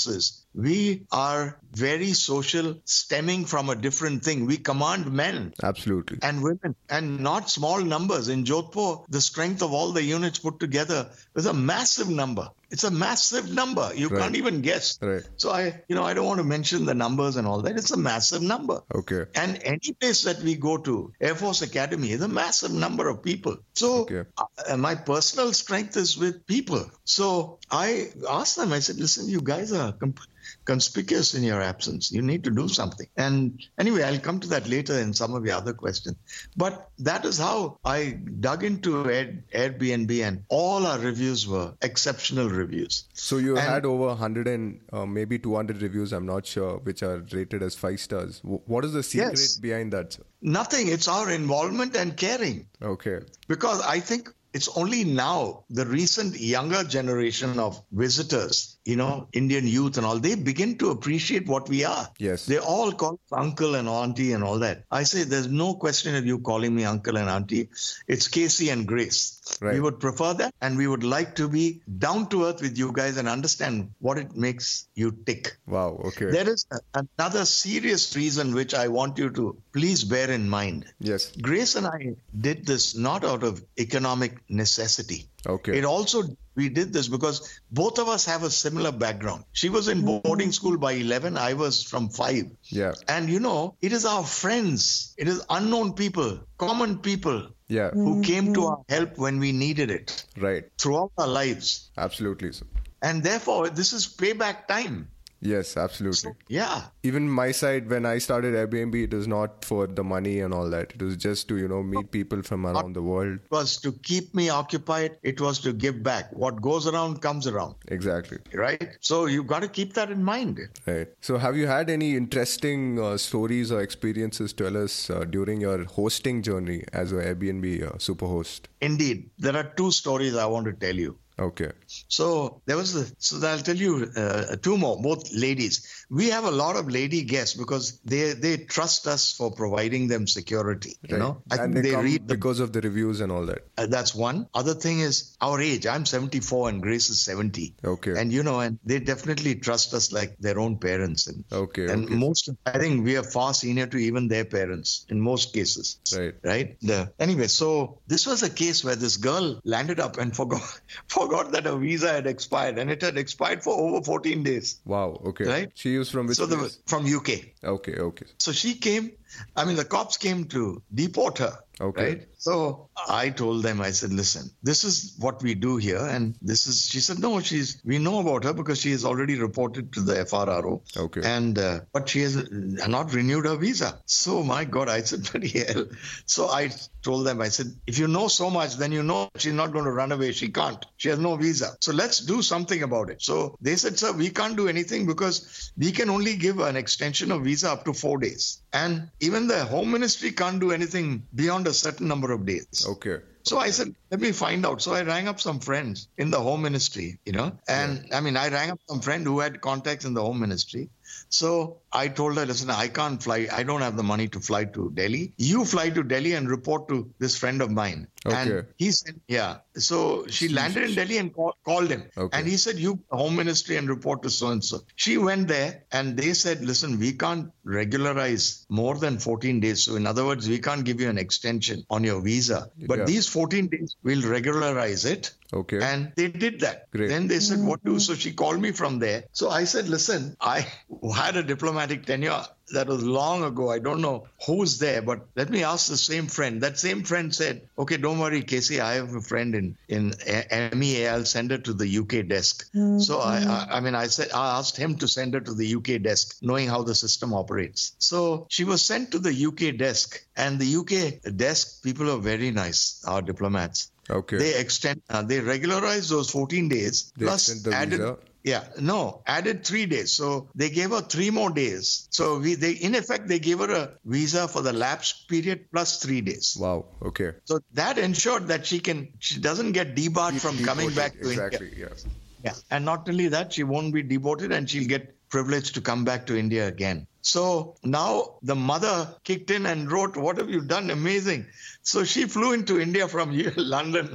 we are very social, stemming from a different thing. We command men. Absolutely. And women, and not small numbers. In Jodhpur, the strength of all the units put together was a massive number. It's a massive number. You Right. can't even guess. Right. So I, you know, I don't want to mention the numbers and all that. It's a massive number. Okay. And any place that we go to, Air Force Academy, is a massive number of people. So Okay. uh, my personal strength is with people. So I asked them, I said, listen, you guys are comp- conspicuous in your absence. You need to do something. And anyway, I'll come to that later in some of the other questions. But that is how I dug into Air, Airbnb, and all our reviews were exceptional reviews. So you And- had over one hundred and uh, maybe two hundred reviews, I'm not sure, which are rated as five stars. W- what is the secret Yes. behind that, sir? Nothing. It's our involvement and caring. Okay. Because I think it's only now the recent younger generation of visitors, you know, Indian youth and all, they begin to appreciate what we are. Yes. They all call us uncle and auntie and all that. I say there's no question of you calling me uncle and auntie. It's Casey and Grace. Right. We would prefer that, and we would like to be down to earth with you guys and understand what it makes you tick. Wow. Okay. There is a- another serious reason which I want you to please bear in mind. Yes. Grace and I did this not out of economic necessity. Okay. It also, we did this because both of us have a similar background. She was in boarding school by eleven. I was from five. Yeah. And you know, it is our friends. It is unknown people, common people Yeah. who came to our help when we needed it Right. throughout our lives. Absolutely, sir. And therefore, this is payback time. Yes, absolutely. Yeah. Even my side, when I started Airbnb, it was not for the money and all that. It was just to, you know, meet people from around the world. It was to keep me occupied. It was to give back. What goes around comes around. Exactly. Right? So you've got to keep that in mind. Right. So have you had any interesting uh, stories or experiences to tell us uh, during your hosting journey as an Airbnb uh, superhost? Indeed. There are two stories I want to tell you. Okay. So there was the, so I'll tell you uh, two more, both ladies. We have a lot of lady guests because they they trust us for providing them security. You Right. know, I and think they, they come read the, because of the reviews and all that. uh, that's one. Other thing is our age. I'm seventy-four and Grace is seventy. Okay. And you know, and they definitely trust us like their own parents. And Okay, and okay. most, I think we are far senior to even their parents in most cases. Right. Right. The, anyway, so this was a case where this girl landed up and forgot forgot that her visa had expired, and it had expired for over fourteen days. Wow. Okay. Right. She was from which So the, place? from U K. Okay. Okay. So she came. I mean, the cops came to deport her. Okay. Right. So I told them, I said, listen, this is what we do here. And this is, she said, no, she's, we know about her because she has already reported to the F R R O. Okay. And, uh, but she has not renewed her visa. So my God, I said, bloody hell. So I told them, I said, if you know so much, then you know she's not going to run away. She can't. She has no visa. So let's do something about it. So they said, sir, we can't do anything because we can only give an extension of visa up to four days. And even the Home Ministry can't do anything beyond a certain number of days. Okay. So I said, let me find out. So I rang up some friends in the Home Ministry, you know, and I mean, I rang up some friend who had contacts in the Home Ministry. So I told her, listen, I can't fly. I don't have the money to fly to Delhi. You fly to Delhi and report to this friend of mine. Okay. And he said, yeah. So she landed in Delhi and call, called him. Okay. And he said, you Home Ministry and report to so-and-so. She went there and they said, listen, we can't regularize more than fourteen days. So in other words, we can't give you an extension on your visa. But Yeah. these fourteen days, we'll regularize it. Okay. And they did that. Great. Then they said, what do? So she called me from there. So I said, listen, I had a diplomatic tenure. That was long ago. I don't know who's there, but let me ask the same friend. That same friend said, okay, don't worry, Casey. I have a friend in, in M E A. I'll send her to the U K desk. So I, I, I mean, I said, I asked him to send her to the U K desk, knowing how the system operates. So she was sent to the U K desk, and the U K desk people are very nice, our diplomats. Okay. They extend, uh, they regularize those fourteen days They plus extend the added, visa? yeah, no, added three days. So they gave her three more days. So we, they, in effect, they gave her a visa for the lapse period plus three days. Wow. Okay. So that ensured that she can, she doesn't get debarred from coming Deported. back to exactly, India. Exactly. Yeah. And not only that, she won't be deported and she'll get privilege to come back to India again. So now the mother kicked in and wrote, what have you done? Amazing. So she flew into India from here, London.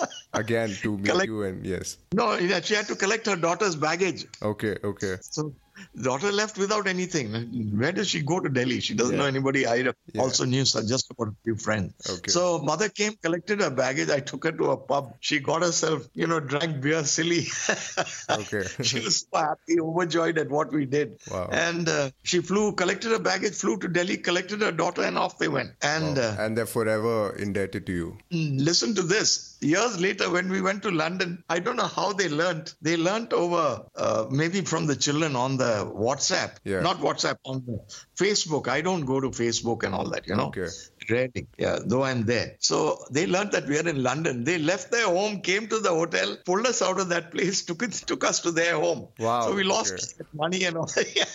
Again to meet Collect- you and yes. No, yeah, she had to collect her daughter's baggage. Okay. Okay. So daughter left without anything. Where does she go to Delhi? She doesn't Yeah. know anybody. I Yeah. also knew so- just about a few friends. Okay. So mother came, collected her baggage. I took her to a pub. She got herself, you know, drank beer silly. Okay. She was so happy, overjoyed at what we did. Wow. And uh, she flew, collected her baggage, flew to Delhi, collected her daughter, and off they went. And Wow. uh, And they're forever indebted to you. listen to this. Years later, when we went to London, I don't know how they learnt. They learnt over uh, maybe from the children on the WhatsApp, Yeah. not WhatsApp, on the Facebook. I don't go to Facebook and all that, you know. Okay. Rarely, yeah, though I'm there. So they learned that we are in London. They left their home, came to the hotel, pulled us out of that place, took it, took us to their home. Wow, So we lost okay. money and all. Yeah.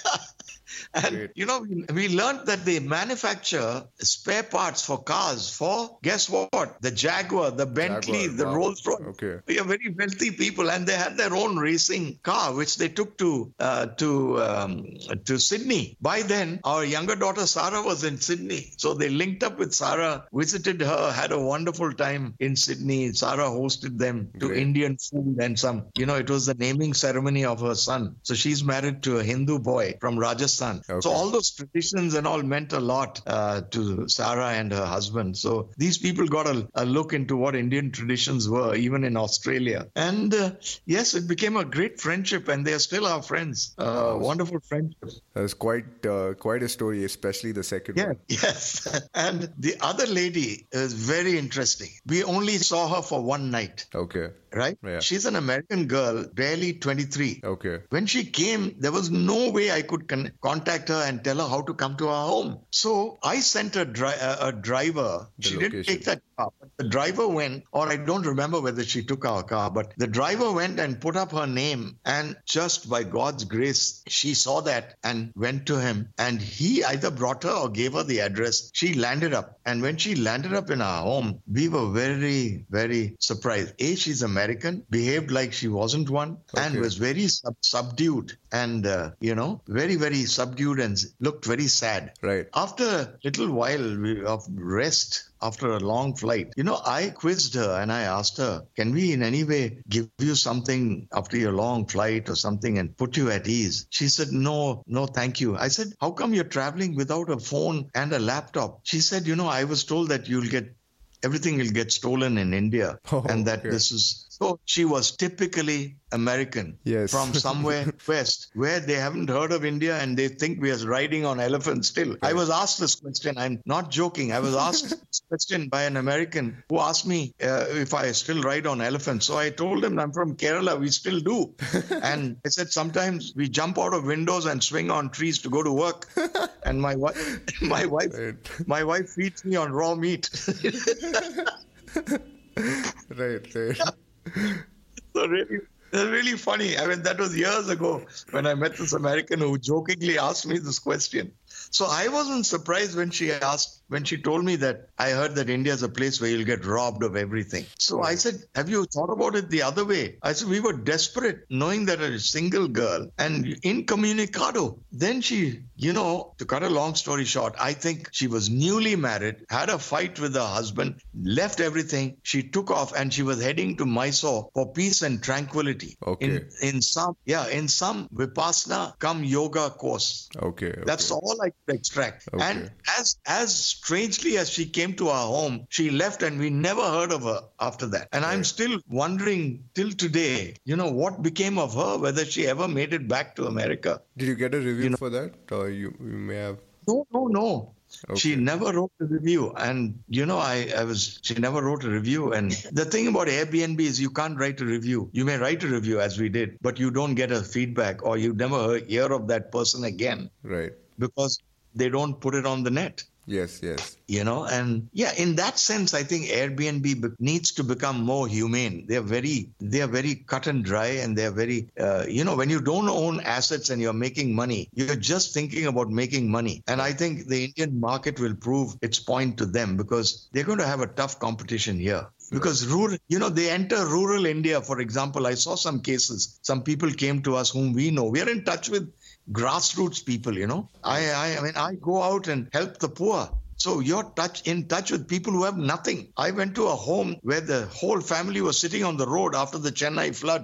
And, Great. you know, we, we learned that they manufacture spare parts for cars for, guess what? The Jaguar, the Bentley, Jaguar, the wow. Rolls Royce. Okay. We are very wealthy people, and they had their own racing car, which they took to uh, to um, to Sydney. By then, our younger daughter Sarah was in Sydney, so they linked up with Sarah, visited her, had a wonderful time in Sydney. Sarah hosted them to Great. Indian food and some, you know, it was the naming ceremony of her son. So she's married to a Hindu boy from Rajasthan. Okay. So all those traditions and all meant a lot uh, to Sarah and her husband. So these people got a, a look into what Indian traditions were, even in Australia. And uh, yes, it became a great friendship, and they are still our friends. Uh, wonderful friendship. That's quite uh, quite a story, especially the second Yeah, one. yes. And the other lady is very interesting. We only saw her for one night, Okay. right? Yeah. She's an American girl, barely twenty-three. Okay. When she came, there was no way I could con- contact her and tell her how to come to our home. So I sent a, dri- a, a driver. The she location. didn't take that car. But the driver went, or I don't remember whether she took our car, but the driver went and put up her name. And just by God's grace, she saw that and went to him. And he either brought her or gave her the address. She landed up. And when she landed up in our home, we were very, very surprised. A, she's American, behaved like she wasn't one, and Okay. was very sub- subdued and, uh, you know, very, very subdued and looked very sad. Right. After a little while we- of rest, after a long flight, you know, I quizzed her and I asked her, can we in any way give you something after your long flight or something and put you at ease? She said, no, no, thank you. I said, how come you're traveling without a phone and a laptop? She said, you know, I was told that you'll get, everything will get stolen in India Oh, and that okay. this is, so she was typically American Yes. from somewhere west where they haven't heard of India and they think we are riding on elephants still. I was asked this question. I'm not joking. I was asked this question by an American who asked me uh, if I still ride on elephants. So I told him I'm from Kerala. We still do. And I said sometimes we jump out of windows and swing on trees to go to work. And my wife, my wife, Right. my wife feeds me on raw meat. Right. Right. So really, it's really funny. I mean, that was years ago when I met this American who jokingly asked me this question. So I wasn't surprised when she asked, when she told me that I heard that India is a place where you'll get robbed of everything. So I said, have you thought about it the other way? I said, we were desperate knowing that a single girl and incommunicado. Then she, you know, to cut a long story short, I think she was newly married, had a fight with her husband, left everything. She took off and she was heading to Mysore for peace and tranquility. Okay. In, in some, yeah, in some Vipassana come yoga course. Okay. okay. That's all I could extract. Okay. And as as strangely as she came to our home, she left and we never heard of her after that. And I'm Right. still wondering till today, you know, what became of her, whether she ever made it back to America. Did you get a review you know- for that? Or you, you may have. No, no, no. She Okay. never wrote a review. And, you know, I, I was, she never wrote a review. And the thing about Airbnb is you can't write a review. You may write a review as we did, but you don't get a feedback or you never hear of that person again Right. because they don't put it on the net. Yes. Yes. You know, and yeah, in that sense, I think Airbnb be- needs to become more humane. They're very, they are very cut and dry, and they're very, uh, you know, when you don't own assets and you're making money, you're just thinking about making money. And I think the Indian market will prove its point to them because they're going to have a tough competition here. Because rural, you know, they enter rural India, for example. I saw some cases. Some people came to us whom we know. We are in touch with grassroots people, you know. I, I, I mean, I go out and help the poor. So you're touch in touch with people who have nothing. I went to a home where the whole family was sitting on the road after the Chennai floods.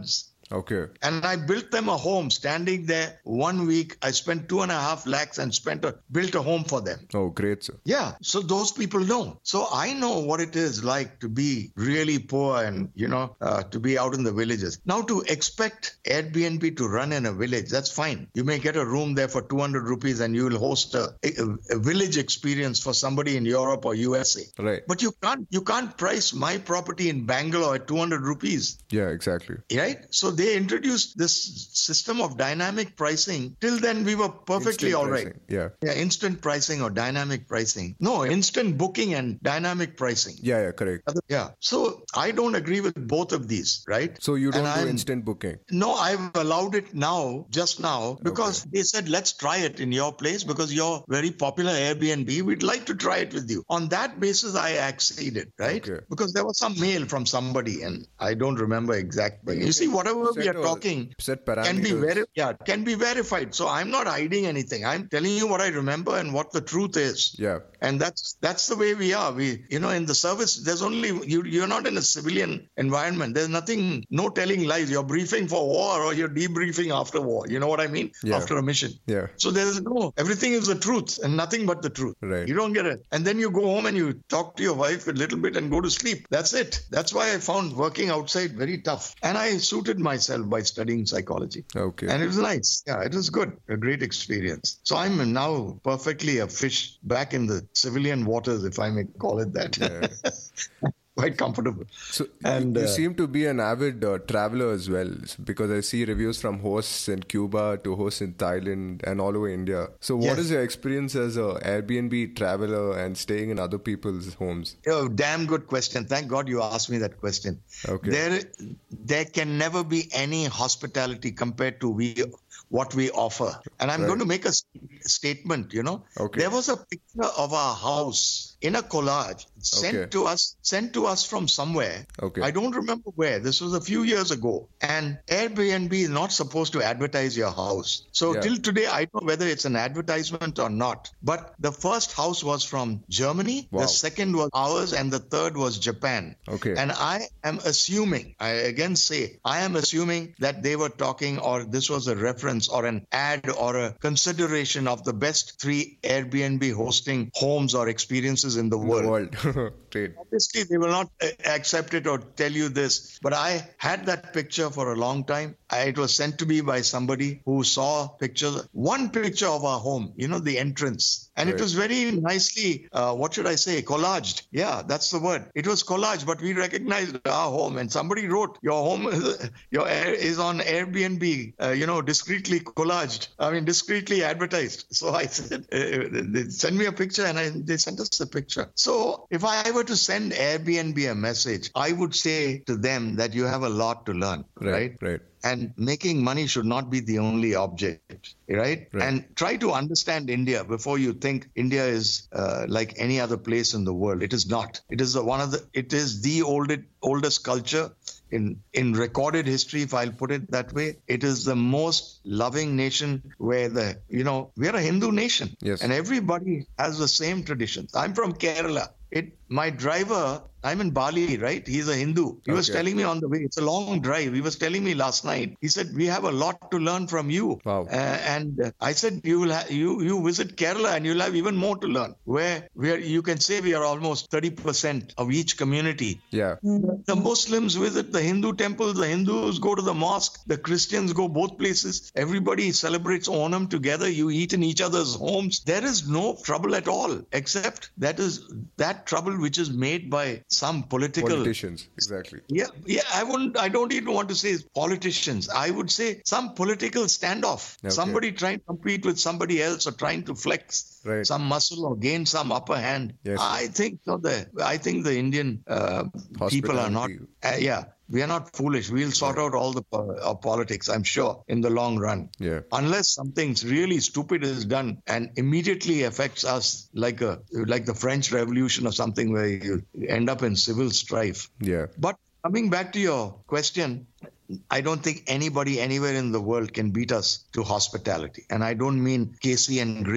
Okay. And I built them a home standing there one week. I spent two and a half lakhs and spent a, built a home for them. Oh, great, sir. Yeah. So those people know. So I know what it is like to be really poor and, you know, uh, to be out in the villages. Now, to expect Airbnb to run in a village, that's fine. You may get a room there for two hundred rupees and you will host a, a, a village experience for somebody in Europe or U S A. Right. But you can't, you can't price my property in Bangalore at two hundred rupees. Yeah, exactly. Right? So they introduced this system of dynamic pricing. Till then, we were perfectly Instant all right. pricing. Yeah. Yeah, instant pricing or dynamic pricing. No, instant booking and dynamic pricing. Yeah, yeah, correct. Yeah. So I don't agree with both of these, right? So you don't And do I'm- instant booking? No, I've allowed it now, just now, because they said, let's try it in your place because you're very popular Airbnb. We'd like to try it with you. On that basis, I acceded, right? Okay. Because there was some mail from somebody and I don't remember exactly. You see, whatever we Set are a- talking set can be parameters. veri- yeah, can be verified. So I'm not hiding anything. I'm telling you what I remember and what the truth is. Yeah. And that's that's the way we are. We, you know, in the service, there's only you. You're not in a civilian environment. There's nothing, no telling lies. You're briefing for war or you're debriefing after war. You know what I mean? Yeah. After a mission. Yeah. So there's no, everything is the truth and nothing but the truth. Right. You don't get it. And then you go home and you talk to your wife a little bit and go to sleep. That's it. That's why I found working outside very tough. And I suited myself by studying psychology. Okay. And it was nice. Yeah, it was good. A great experience. So I'm now perfectly a fish back in the civilian waters, if I may call it that. Yeah. Quite comfortable. So And, you uh, seem to be an avid uh, traveler as well, because I see reviews from hosts in Cuba to hosts in Thailand and all over India. So what Yes. is your experience as a Airbnb traveler and staying in other people's homes? Oh, damn good question. Thank God you asked me that question. Okay. There, there can never be any hospitality compared to we what we offer. And I'm Right. going to make a s- statement, you know. Okay. There was a picture of our house in a collage sent Okay. to us, sent to us from somewhere. Okay. I don't remember where. This was a few years ago. And Airbnb is not supposed to advertise your house. So Yeah. till today, I don't know whether it's an advertisement or not. But the first house was from Germany. Wow. The second was ours. And the third was Japan. Okay. And I am assuming, I again say, I am assuming that they were talking or this was a reference or an ad or a consideration of the best three Airbnb hosting homes or experiences in the In world. the world. Great. Obviously, they will not uh, accept it or tell you this, but I had that picture for a long time. I, it was sent to me by somebody who saw pictures, one picture of our home, you know, the entrance. And Right. it was very nicely, uh, what should I say, collaged. Yeah, that's the word. It was collaged, but we recognized our home. And somebody wrote, your home is, your air is on Airbnb, uh, you know, discreetly collaged. I mean, discreetly advertised. So I said, uh, they send me a picture and I, they sent us a picture. So if I were to send Airbnb a message, I would say to them that you have a lot to learn, right? Right. Right. And making money should not be the only object, right? Right. And try to understand India before you think India is uh, like any other place in the world. It is not. It is the, one of the. It is the oldest oldest culture in in recorded history, if I'll put it that way. It is the most loving nation where the you know we are a Hindu nation, Yes. and everybody has the same traditions. I'm from Kerala. It my driver. I'm in Bali, right? He's a Hindu. He was Okay. telling me on the way, it's a long drive. He was telling me last night. He said, we have a lot to learn from you. Wow. Uh, and uh, I said, you will ha- you you visit Kerala and you'll have even more to learn. Where where you can say we are almost thirty percent of each community. Yeah. The Muslims visit the Hindu temples, the Hindus go to the mosque, the Christians go both places. Everybody celebrates Onam together. You eat in each other's homes. There is no trouble at all, except that is that trouble which is made by some political Politicians. Exactly. yeah, yeah. I wouldn't. I don't even want to say politicians. I would say some political standoff. Okay. Somebody trying to compete with somebody else or trying to flex Right. some muscle or gain some upper hand. Yes. I think so. The I think the Indian uh, people are not. Hospitality. Uh, yeah, we are not foolish. We'll sort out all the po- uh, politics. I'm sure in the long run. Yeah. Unless something really stupid is done and immediately affects us, like a like the French Revolution or something, where you end up in civil strife. Yeah. But coming back to your question, I don't think anybody anywhere in the world can beat us to hospitality. And I don't mean Casey and Grace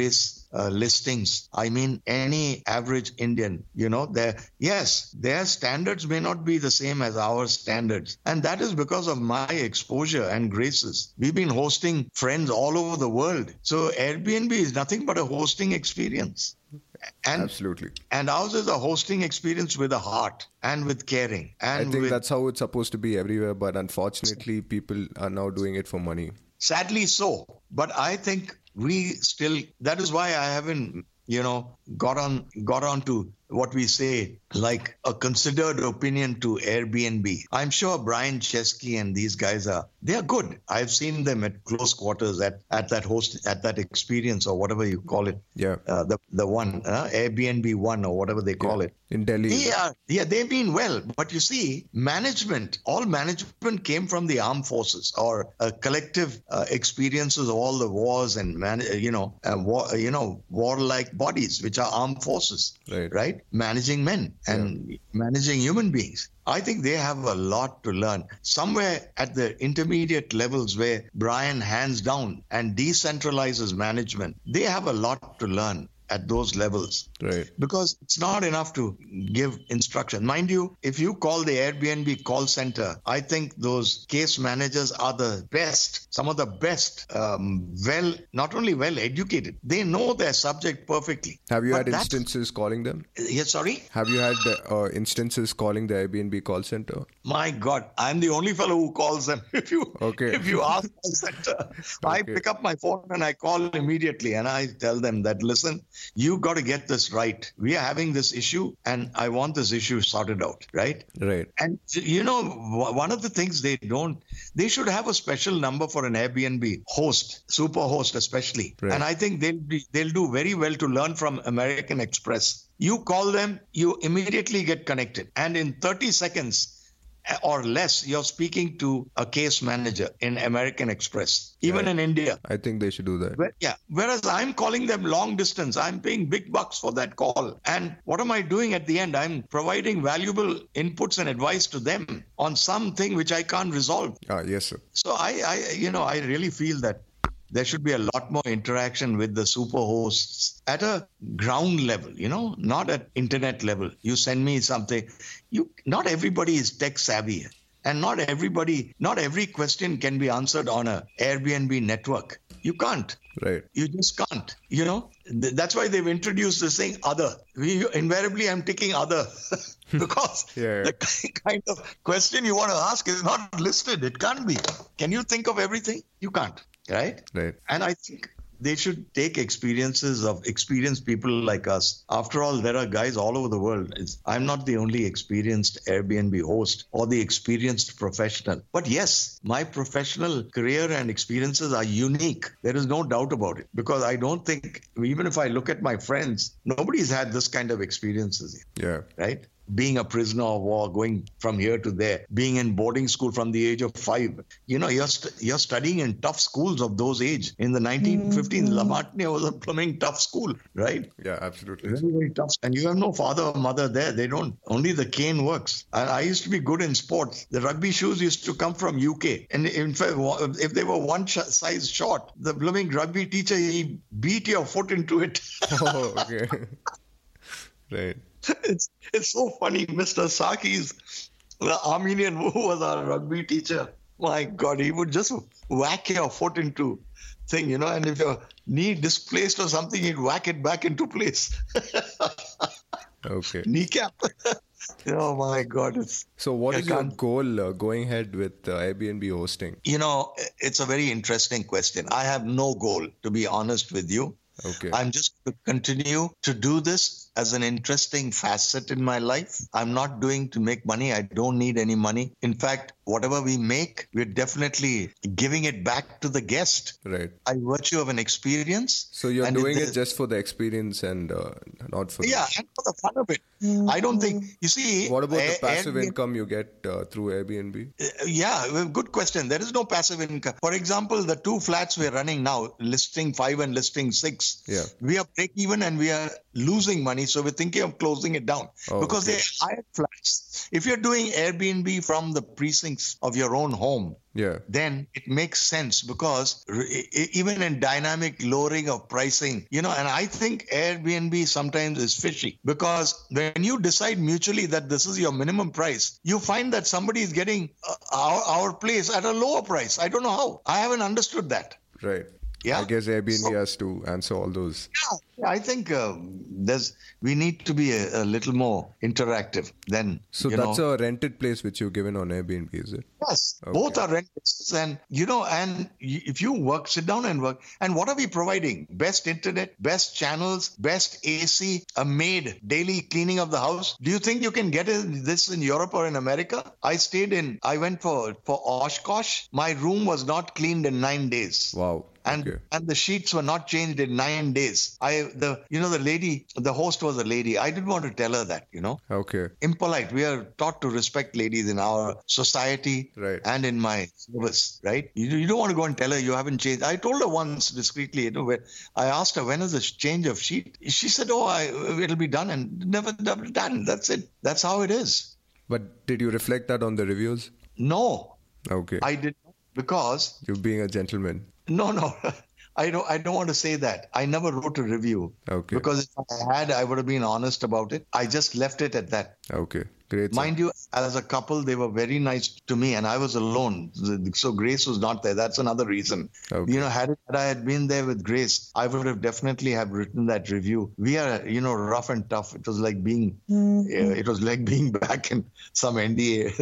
uh, listings. I mean, any average Indian, you know, their, yes, their standards may not be the same as our standards. And that is because of my exposure and graces. We've been hosting friends all over the world. So Airbnb is nothing but a hosting experience. And, Absolutely. And ours is a hosting experience with a heart and with caring. And I think with, that's how it's supposed to be everywhere. But unfortunately, people are now doing it for money. Sadly so. But I think we still, that is why I haven't, you know, got on, got on to what we say, like a considered opinion to Airbnb. I'm sure Brian Chesky and these guys are, they are good. I've seen them at close quarters at, at that host, at that experience or whatever you call it. Yeah. Uh, the, the one, uh, Airbnb one or whatever they call yeah. it. In Delhi. Yeah, yeah, they've been well. But you see, management, all management came from the armed forces or uh, collective uh, experiences of all the wars and, man, uh, you know, uh, war, uh, you know, warlike bodies, which are armed forces, right? right? Managing men and yeah. managing human beings. I think they have a lot to learn. Somewhere at the intermediate levels where Brian hands down and decentralizes management, they have a lot to learn at those levels. Right. Because it's not enough to give instruction. Mind you, if you call the Airbnb call center, I think those case managers are the best, some of the best, um, well, not only well educated, they know their subject perfectly. Have you but had instances calling them? Yeah, sorry? Have you had uh, instances calling the Airbnb call center? My God, I'm the only fellow who calls them. If you okay. if you ask call center, okay. I pick up my phone and I call immediately and I tell them that, listen, you got to get this right. We are having this issue and I want this issue sorted out, right? Right. And, you know, one of the things they don't, they should have a special number for an Airbnb host, super host especially. Right. And I think they'll be, they'll do very well to learn from American Express. You call them, you immediately get connected. And in thirty seconds, or less, you're speaking to a case manager in American Express, even yeah, in India. I think they should do that. Where, yeah. Whereas I'm calling them long distance. I'm paying big bucks for that call. And what am I doing at the end? I'm providing valuable inputs and advice to them on something which I can't resolve. Ah, yes, sir. So I, I, you know, I really feel that there should be a lot more interaction with the super hosts at a ground level, you know, not at internet level. You send me something. You, not everybody is tech savvy, and not everybody, not every question can be answered on a Airbnb network. You can't. Right. You just can't. You know, that's why they've introduced this thing, other. We invariably, I'm ticking other because yeah. the kind of question you want to ask is not listed. It can't be. Can you think of everything? You can't. Right? Right. And I think they should take experiences of experienced people like us. After all, there are guys all over the world. It's, I'm not the only experienced Airbnb host or the experienced professional. But yes, my professional career and experiences are unique. There is no doubt about it. Because I don't think, even if I look at my friends, nobody's had this kind of experiences. Yeah. Right? Being a prisoner of war, going from here to there, being in boarding school from the age of five. You know, you're, st- you're studying in tough schools of those age. In the nineteen fifteens, mm-hmm. La Martiniere was a plumbing tough school, right? Yeah, absolutely. Very, very tough. And you have no father or mother there. They don't. Only the cane works. And I used to be good in sports. The rugby shoes used to come from U K. And in fact, if they were one sh- size short, the plumbing rugby teacher, he beat your foot into it. Oh, okay. Right. It's it's so funny. Mister Sakis, the Armenian who was our rugby teacher, my God, he would just whack your foot into thing, you know, and if your knee displaced or something, he'd whack it back into place. Okay. Kneecap. Oh, my God. It's, so what is your goal uh, going ahead with uh, Airbnb hosting? You know, it's a very interesting question. I have no goal, to be honest with you. Okay. I'm just going to continue to do this as an interesting facet in my life. I'm not doing to make money. I don't need any money. In fact, whatever we make, we're definitely giving it back to the guest. Right. By virtue of an experience. So you're doing it just for the experience and uh, not for yeah, the... and for the fun of it. Mm-hmm. I don't think, you see... What about the a- passive Airbnb, income you get uh, through Airbnb? Uh, yeah, good question. There is no passive income. For example, the two flats we're running now, listing five and listing six, yeah. we are break even and we are losing money. So we're thinking of closing it down Oh, because okay. they're hired flats. If you're doing Airbnb from the precincts of your own home, Yeah. then it makes sense because re- e- even in dynamic lowering of pricing, you know, and I think Airbnb sometimes is fishy because when you decide mutually that this is your minimum price, you find that somebody is getting uh, our, our place at a lower price. I don't know how. I haven't understood that. Right. Yeah. I guess Airbnb So- has to answer all those. Yeah, I think uh, there's we need to be a, a little more interactive than So you that's know. a rented place which you've given on Airbnb, is it? Yes, Okay. both are rentals, and you know, and y- if you work, sit down and work. And what are we providing? Best internet, best channels, best A C, a maid, daily cleaning of the house. Do you think you can get it- this in Europe or in America? I stayed in. I went for for Oshkosh. My room was not cleaned in nine days. Wow. And Okay. and the sheets were not changed in nine days. I the you know the lady, the host was a lady. I didn't want to tell her that, you know. Okay. Impolite. We are taught to respect ladies in our society Right. and in my service, right? You, you don't want to go and tell her you haven't changed. I told her once discreetly, you know, where I asked her when is the change of sheet. She said, "Oh, I, it'll be done," and never, never done. That's it. That's how it is. But did you reflect that on the reviews? No, Okay. I did not because You're being a gentleman. no, no. I don't. I don't want to say that. I never wrote a review Okay. because if I had, I would have been honest about it. I just left it at that. Okay. Great. sir. Mind you, as a couple, they were very nice to me, and I was alone. So Grace was not there. That's another reason. Okay. You know, had, it, had I had been there with Grace, I would have definitely have written that review. We are, you know, rough and tough. It was like being, uh, it was like being back in some N D A,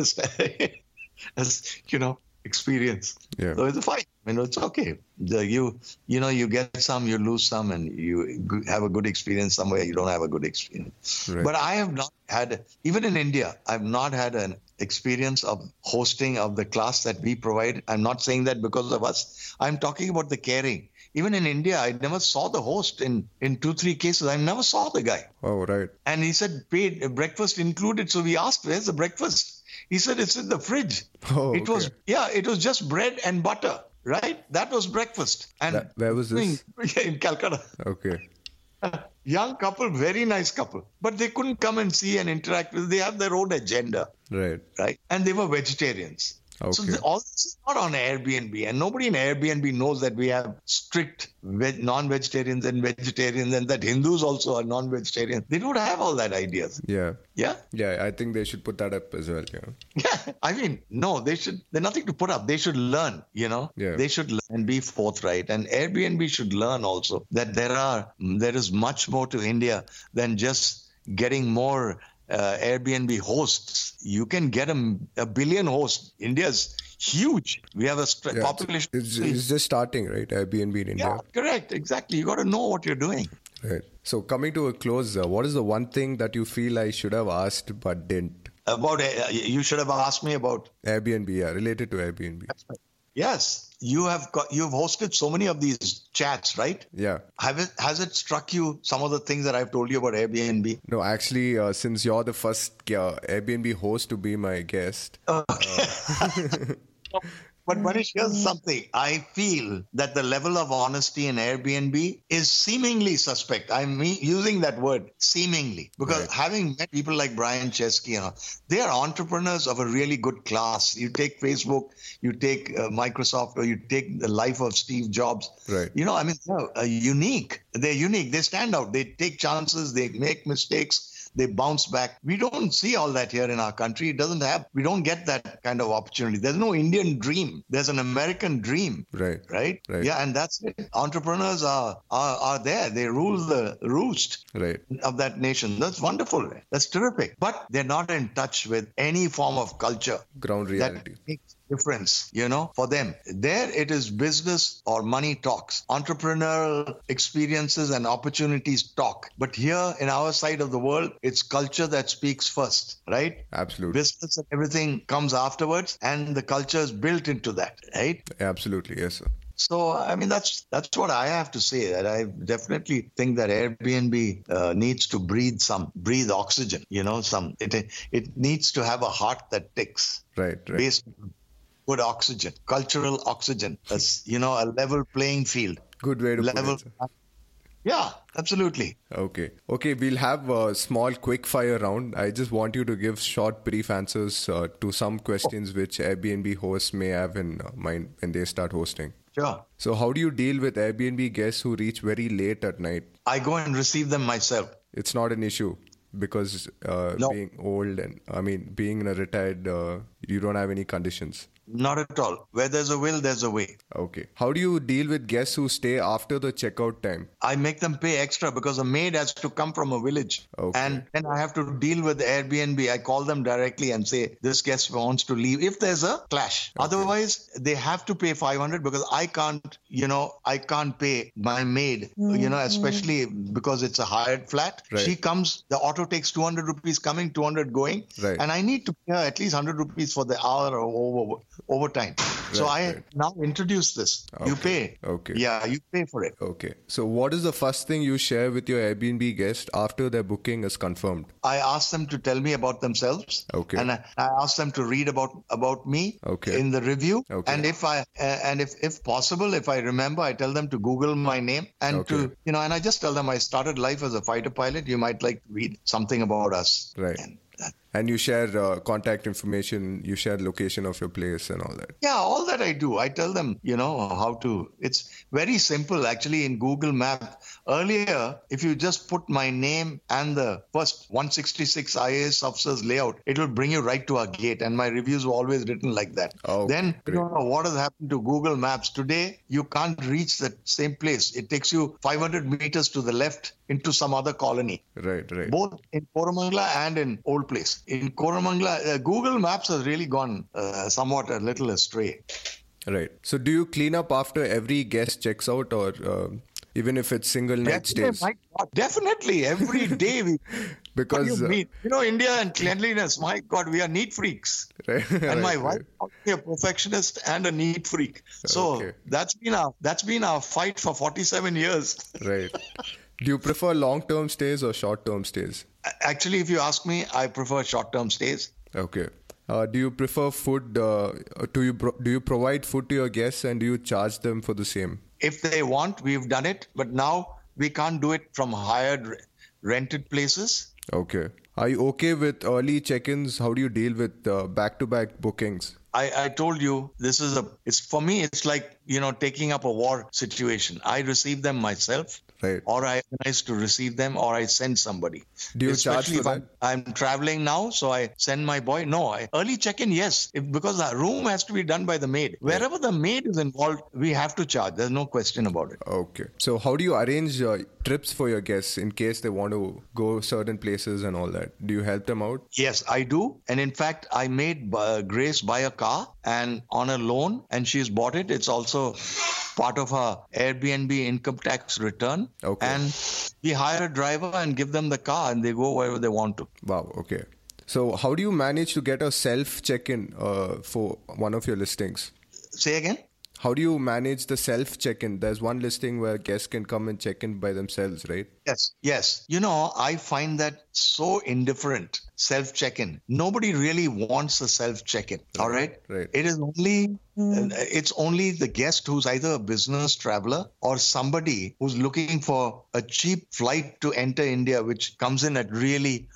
as you know, experience. Yeah. So it's fine. You know, it's okay. The, you, you know, you get some, you lose some, and you g- have a good experience somewhere. You don't have a good experience. Right. But I have not had, even in India, I've not had an experience of hosting of the class that we provide. I'm not saying that because of us. I'm talking about the caring. Even in India, I never saw the host in, in two, three cases. I never saw the guy. Oh, right. And he said, paid uh, breakfast included. So we asked, where's the breakfast? He said, it's in the fridge. Oh, It was, okay. yeah, it was just bread and butter, right? That was breakfast. And That- where was this? in Calcutta. Okay. Young couple, very nice couple. But they couldn't come and see and interact with. They have their own agenda, Right. right? And they were vegetarians. So Okay. the, all this is not on Airbnb, and nobody in Airbnb knows that we have strict veg, non-vegetarians and vegetarians, and that Hindus also are non-vegetarians. They don't have all that ideas. Yeah. Yeah, Yeah. I think they should put that up as well. Yeah. yeah. I mean, no, they should. There's nothing to put up. They should learn. You know, Yeah. they should learn and be forthright. And Airbnb should learn also that there are there is much more to India than just getting more uh, Airbnb hosts. You can get a, a billion hosts. India's huge. We have a st- Yeah, population. It's, it's just starting, right? Airbnb in India. Yeah, correct. Exactly. You got to know what you're doing. Right. So coming to a close, uh, what is the one thing that you feel I should have asked but didn't? About uh, you should have asked me about. Airbnb, yeah, related to Airbnb. Yes, you have got you've hosted so many of these chats, right? Yeah. Have it has it struck you some of the things that I've told you about Airbnb? No, actually, uh, since you're the first uh, Airbnb host to be my guest, But Manish, here's something. I feel that the level of honesty in Airbnb is seemingly suspect. I'm me- using that word, seemingly, because Right. having met people like Brian Chesky, you know, they are entrepreneurs of a really good class. You take Facebook, you take uh, Microsoft, or you take the life of Steve Jobs. Right. You know, I mean, they're uh, unique. They're unique. They stand out. They take chances. They make mistakes. They bounce back. We don't see all that here in our country. It doesn't have, we don't get that kind of opportunity. There's no Indian dream. There's an American dream. right? Right? Right. Yeah, and that's it. Entrepreneurs are, are are there. They rule the roost Right. of that nation. That's wonderful. That's terrific. But they're not in touch with any form of culture Ground reality. that makes difference, you know, for them. There it is business or money talks. Entrepreneurial experiences and opportunities talk. But here in our side of the world, it's culture that speaks first, right? Absolutely. Business and everything comes afterwards, and the culture is built into that, right? Absolutely. Yes, sir. So, I mean, that's that's what I have to say. That I definitely think that Airbnb uh, needs to breathe some, breathe oxygen. You know, some it it needs to have a heart that ticks, Right. Right. based on good oxygen, cultural oxygen. That's, you know, a level playing field. Good way to put Level. it, sir. Yeah, absolutely. Okay. Okay, we'll have a small quick fire round. I just want you to give short, brief answers uh, to some questions which Airbnb hosts may have in uh, mind when they start hosting. Sure. So how do you deal with Airbnb guests who reach very late at night? I go and receive them myself. It's not an issue because uh, No. being old and, I mean, being in a retired, uh, you don't have any conditions. Not at all. Where there's a will, there's a way. Okay. How do you deal with guests who stay after the checkout time? I make them pay extra because a maid has to come from a village. Okay. And then I have to deal with Airbnb. I call them directly and say, this guest wants to leave if there's a clash. Okay. Otherwise, they have to pay five hundred because I can't, you know, I can't pay my maid, mm-hmm. you know, especially because it's a hired flat. Right. She comes, the auto takes two hundred rupees coming, two hundred going. Right. And I need to pay her at least one hundred rupees for the hour or over, overtime. Right, so I right. now introduce this. Okay. You pay. Okay. Yeah, you pay for it. Okay. So what is the first thing you share with your Airbnb guest after their booking is confirmed? I ask them to tell me about themselves. Okay. And I, I ask them to read about about me Okay. in the review. Okay. And if I uh, and if if possible, if I remember, I tell them to Google my name and Okay. to you know, and I just tell them I started life as a fighter pilot. You might like to read something about us. Right. And that, And you share uh, contact information, you share location of your place and all that. yeah, all that I do. I tell them, you know, how to. It's very simple actually in Google Maps. Earlier, if you just put my name and the first one sixty-six I A S officer's layout, it will bring you right to our gate. And my reviews were always written like that. Oh, then great. you don't know what has happened to Google Maps. Today, you can't reach that same place. It takes you five hundred meters to the left into some other colony, Right, right. both in Koramangala and in Old Place. In Koramangala, uh, Google Maps has really gone uh, somewhat a little astray. Right. So do you clean up after every guest checks out or uh, even if it's single night Definitely, stays? my God, definitely, every day we. Because what do you uh, mean? You know, India and cleanliness. My God, we are neat freaks. right, And right, my right. wife is a perfectionist and a neat freak. So Okay. that's been our that's been our fight for forty-seven years. Right. Do you prefer long-term stays or short-term stays? Actually, if you ask me, I prefer short-term stays. Okay. Uh, do you prefer food? Uh, do you pro- do you provide food to your guests and do you charge them for the same? If they want, we've done it, but now we can't do it from hired re- rented places. Okay. Are you okay with early check-ins? How do you deal with uh, back-to-back bookings? I, I told you this is a it's for me it's like you know taking up a war situation. I receive them myself, Right. or I organize to receive them, or I send somebody. Do you charge Especially for if I'm, I'm traveling now, so I send my boy. No, I, early check-in, yes, if, because the room has to be done by the maid. Wherever the maid is involved, we have to charge. There's no question about it. Okay. So how do you arrange uh, trips for your guests in case they want to go certain places and all that? Do you help them out? Yes, I do. And in fact, I made uh, Grace buy a car and on a loan, and she's bought it. It's also part of her Airbnb income tax return. Okay. And we hire a driver and give them the car and they go wherever they want to. Wow. Okay. So how do you manage to get a self check-in uh, for one of your listings? Say again? How do you manage the self check-in? There's one listing where guests can come and check in by themselves, right? Yes, yes. You know, I find that so indifferent, self check-in. Nobody really wants a self check-in, all right? Right. It is only, uh, it's only the guest who's either a business traveler or somebody who's looking for a cheap flight to enter India, which comes in at really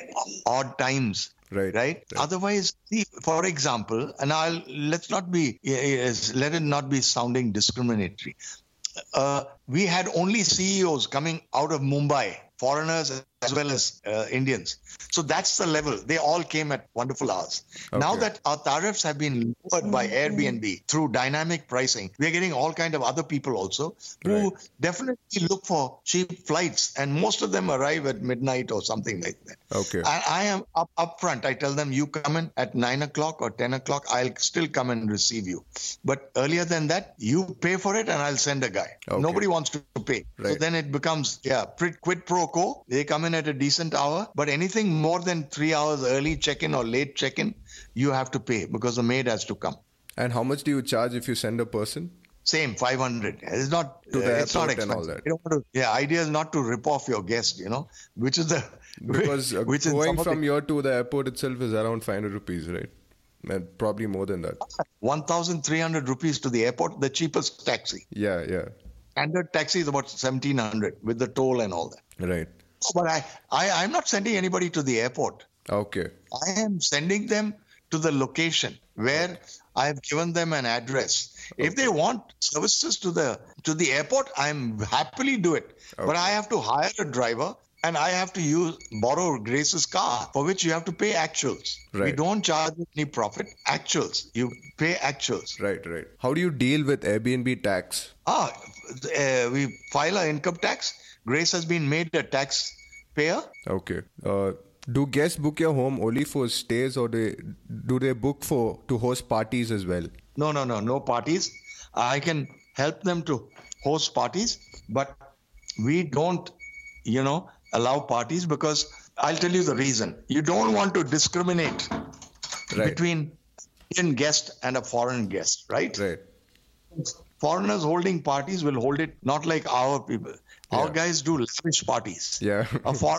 odd times. Right. Right? Right. Otherwise, see, for example, and I'll let's not be yes, let it not be sounding discriminatory. Uh, we had only C E Os coming out of Mumbai, foreigners as well as uh, Indians. So that's the level. They all came at wonderful hours. Okay. Now that our tariffs have been lowered by Airbnb through dynamic pricing, we are getting all kind of other people also who Right. definitely look for cheap flights, and most of them arrive at midnight or something like that. Okay. I, I am up upfront. I tell them, you come in at nine o'clock or ten o'clock, I'll still come and receive you. But earlier than that, you pay for it and I'll send a guy. Okay. Nobody wants to pay. So Right. then it becomes, yeah, quid pro quo. They come in at a decent hour, but anything more than three hours early check-in or late check-in, you have to pay because the maid has to come. And how much do you charge if you send a person? Same, five hundred. It's not, To the uh, it's not airport and all expensive. that. You don't want to, yeah, idea is not to rip off your guest, you know, which is the, Because uh, which is going some of the- from here to the airport itself is around five hundred rupees, right? And probably more than that. one thousand three hundred rupees to the airport, the cheapest taxi. Yeah, yeah. standard taxi is about seventeen hundred with the toll and all that. Right. But I, I, I'm not sending anybody to the airport. Okay. I am sending them to the location where I have given them an address. Okay. If they want services to the to the airport, I'm happily do it. Okay. But I have to hire a driver and I have to use borrow Grace's car, for which you have to pay actuals. Right. We don't charge any profit. Actuals. You pay actuals. Right, right. How do you deal with Airbnb tax? Ah, uh, we file our income tax. Grace has been made a tax payer. Okay. Uh, do guests book your home only for stays, or they, do they book for to host parties as well? No, no, no, no parties. I can help them to host parties, but we don't, you know, allow parties because I'll tell you the reason. You don't want to discriminate right. between Indian guest and a foreign guest, right? Right. Foreigners holding parties will hold it not like our people. Our yeah. guys do lavish parties. Yeah. a foreign,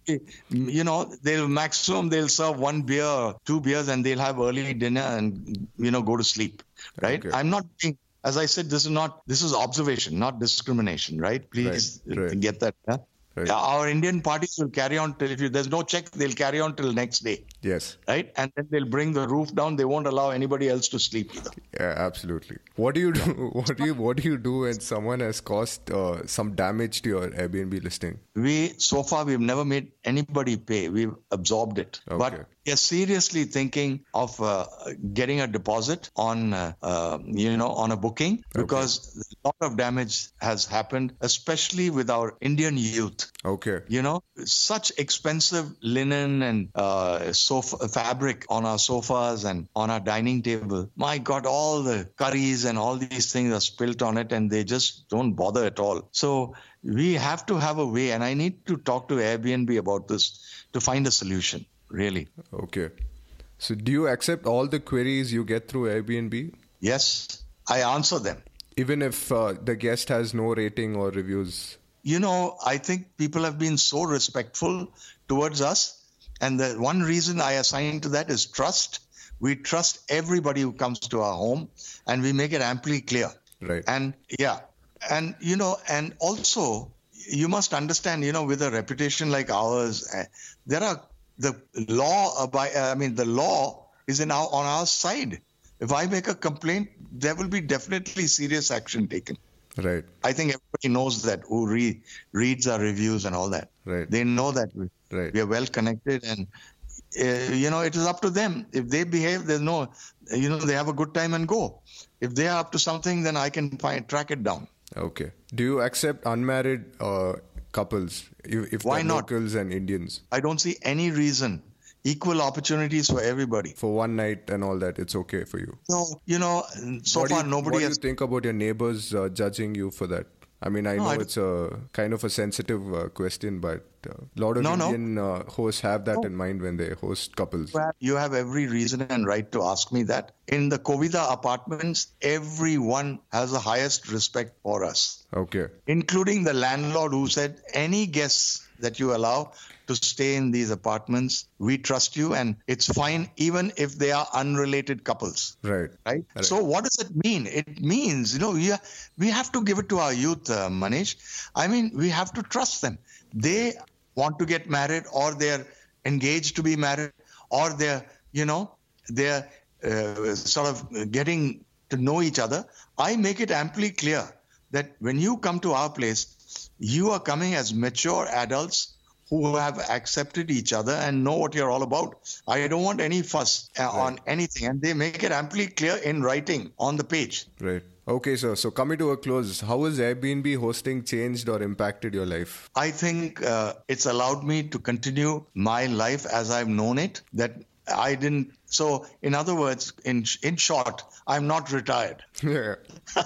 you know, they'll maximum they'll serve one beer, two beers, and they'll have early dinner and you know go to sleep. Right. Okay. I'm not being, as I said, this is not this is observation, not discrimination. Right. Please right. Right. get that. Yeah? Right. Yeah, our Indian parties will carry on till if you, there's no check, they'll carry on till next day. Yes. Right? And then they'll bring the roof down. They won't allow anybody else to sleep either. Yeah, absolutely. What do you do? What do you What do you do when someone has caused uh, some damage to your Airbnb listing? We so far we've never made anybody pay. We've absorbed it. Okay. But we are seriously thinking of uh, getting a deposit on uh, uh, you know on a booking because okay. a lot of damage has happened, especially with our Indian youth. Okay. You know, such expensive linen and uh, sofa fabric on our sofas and on our dining table. My God, all the curries and all these things are spilt on it and they just don't bother at all. So we have to have a way, and I need to talk to Airbnb about this to find a solution, really. Okay. So do you accept all the queries you get through Airbnb? Yes, I answer them. Even if uh, the guest has no rating or reviews? You know, I think people have been so respectful towards us. And the one reason I assign to that is trust. We trust everybody who comes to our home and we make it amply clear. Right. And yeah. And, you know, and also you must understand, you know, with a reputation like ours, uh, there are the law, by, uh, I mean, the law is in our, on our side. If I make a complaint, there will be definitely serious action taken. Right. I think everybody knows that who re- reads our reviews and all that. Right. They know that we, right. we are well connected and, uh, you know, it is up to them. If they behave, there's no, you know, they have a good time and go. If they are up to something, then I can find track it down. Okay. Do you accept unmarried uh, couples if, if Why they're not? locals and Indians? I don't see any reason. Equal opportunities for everybody. For one night and all that, it's okay for you? No, you know, so what far you, nobody what has... What do you think about your neighbors uh, judging you for that? I mean, I no, know I it's a kind of a sensitive uh, question, but a uh, lot of no, Indian no. Uh, hosts have that no. in mind when they host couples. You have, you have every reason and right to ask me that. In the Kovida apartments, everyone has the highest respect for us. Okay. Including the landlord who said, any guests that you allow to stay in these apartments, we trust you and it's fine even if they are unrelated couples. Right. Right. right. So what does it mean? It means, you know, we, are, we have to give it to our youth, uh, Manish. I mean, we have to trust them. They want to get married or they're engaged to be married or they're, you know, they're uh, sort of getting to know each other. I make it amply clear that when you come to our place, you are coming as mature adults who have accepted each other and know what you're all about. I don't want any fuss uh, right. on anything. And they make it amply clear in writing on the page. Right. Okay, sir. So coming to a close, how has Airbnb hosting changed or impacted your life? I think uh, it's allowed me to continue my life as I've known it. That I didn't. So in other words, in in short, I'm not retired. Yeah.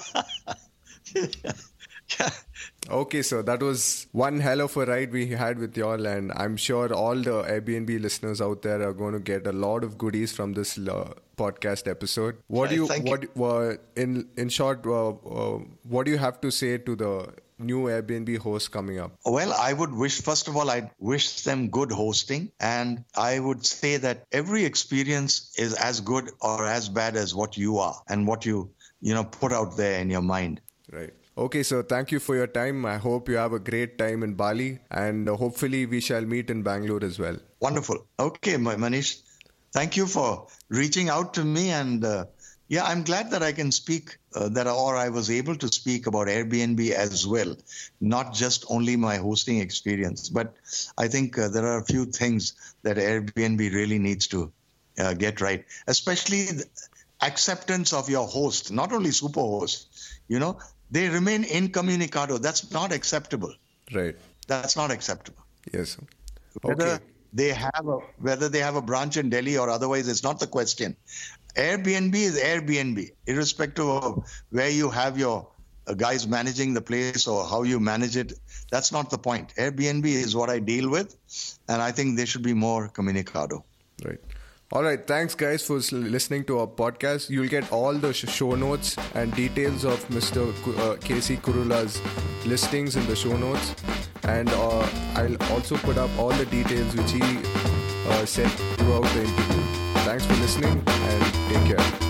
Yeah. Okay, so that was one hell of a ride we had with y'all, and I'm sure all the Airbnb listeners out there are going to get a lot of goodies from this uh, podcast episode. What do you, what you. Uh, in in short, uh, uh, what do you have to say to the new Airbnb hosts coming up? Well, I would wish, first of all, I'd wish them good hosting, and I would say that every experience is as good or as bad as what you are and what you you know put out there in your mind. Right. Okay, so thank you for your time. I hope you have a great time in Bali, and uh, hopefully we shall meet in Bangalore as well. Wonderful. Okay, Manish, thank you for reaching out to me. And uh, yeah, I'm glad that I can speak uh, that or I was able to speak about Airbnb as well, not just only my hosting experience. But I think uh, there are a few things that Airbnb really needs to uh, get right, especially the acceptance of your host, not only Superhost, you know. They remain incommunicado. That's not acceptable. Right. That's not acceptable. Yes. Whether Okay. they have a whether they have a branch in Delhi or otherwise, it's not the question. Airbnb is Airbnb, irrespective of where you have your uh, guys managing the place or how you manage it. That's not the point. Airbnb is what I deal with, and I think they should be more communicado. Right. All right. Thanks, guys, for listening to our podcast. You'll get all the sh- show notes and details of Mister Ku- uh, K C Kurula's listings in the show notes. And uh, I'll also put up all the details which he uh, said throughout the interview. Thanks for listening and take care.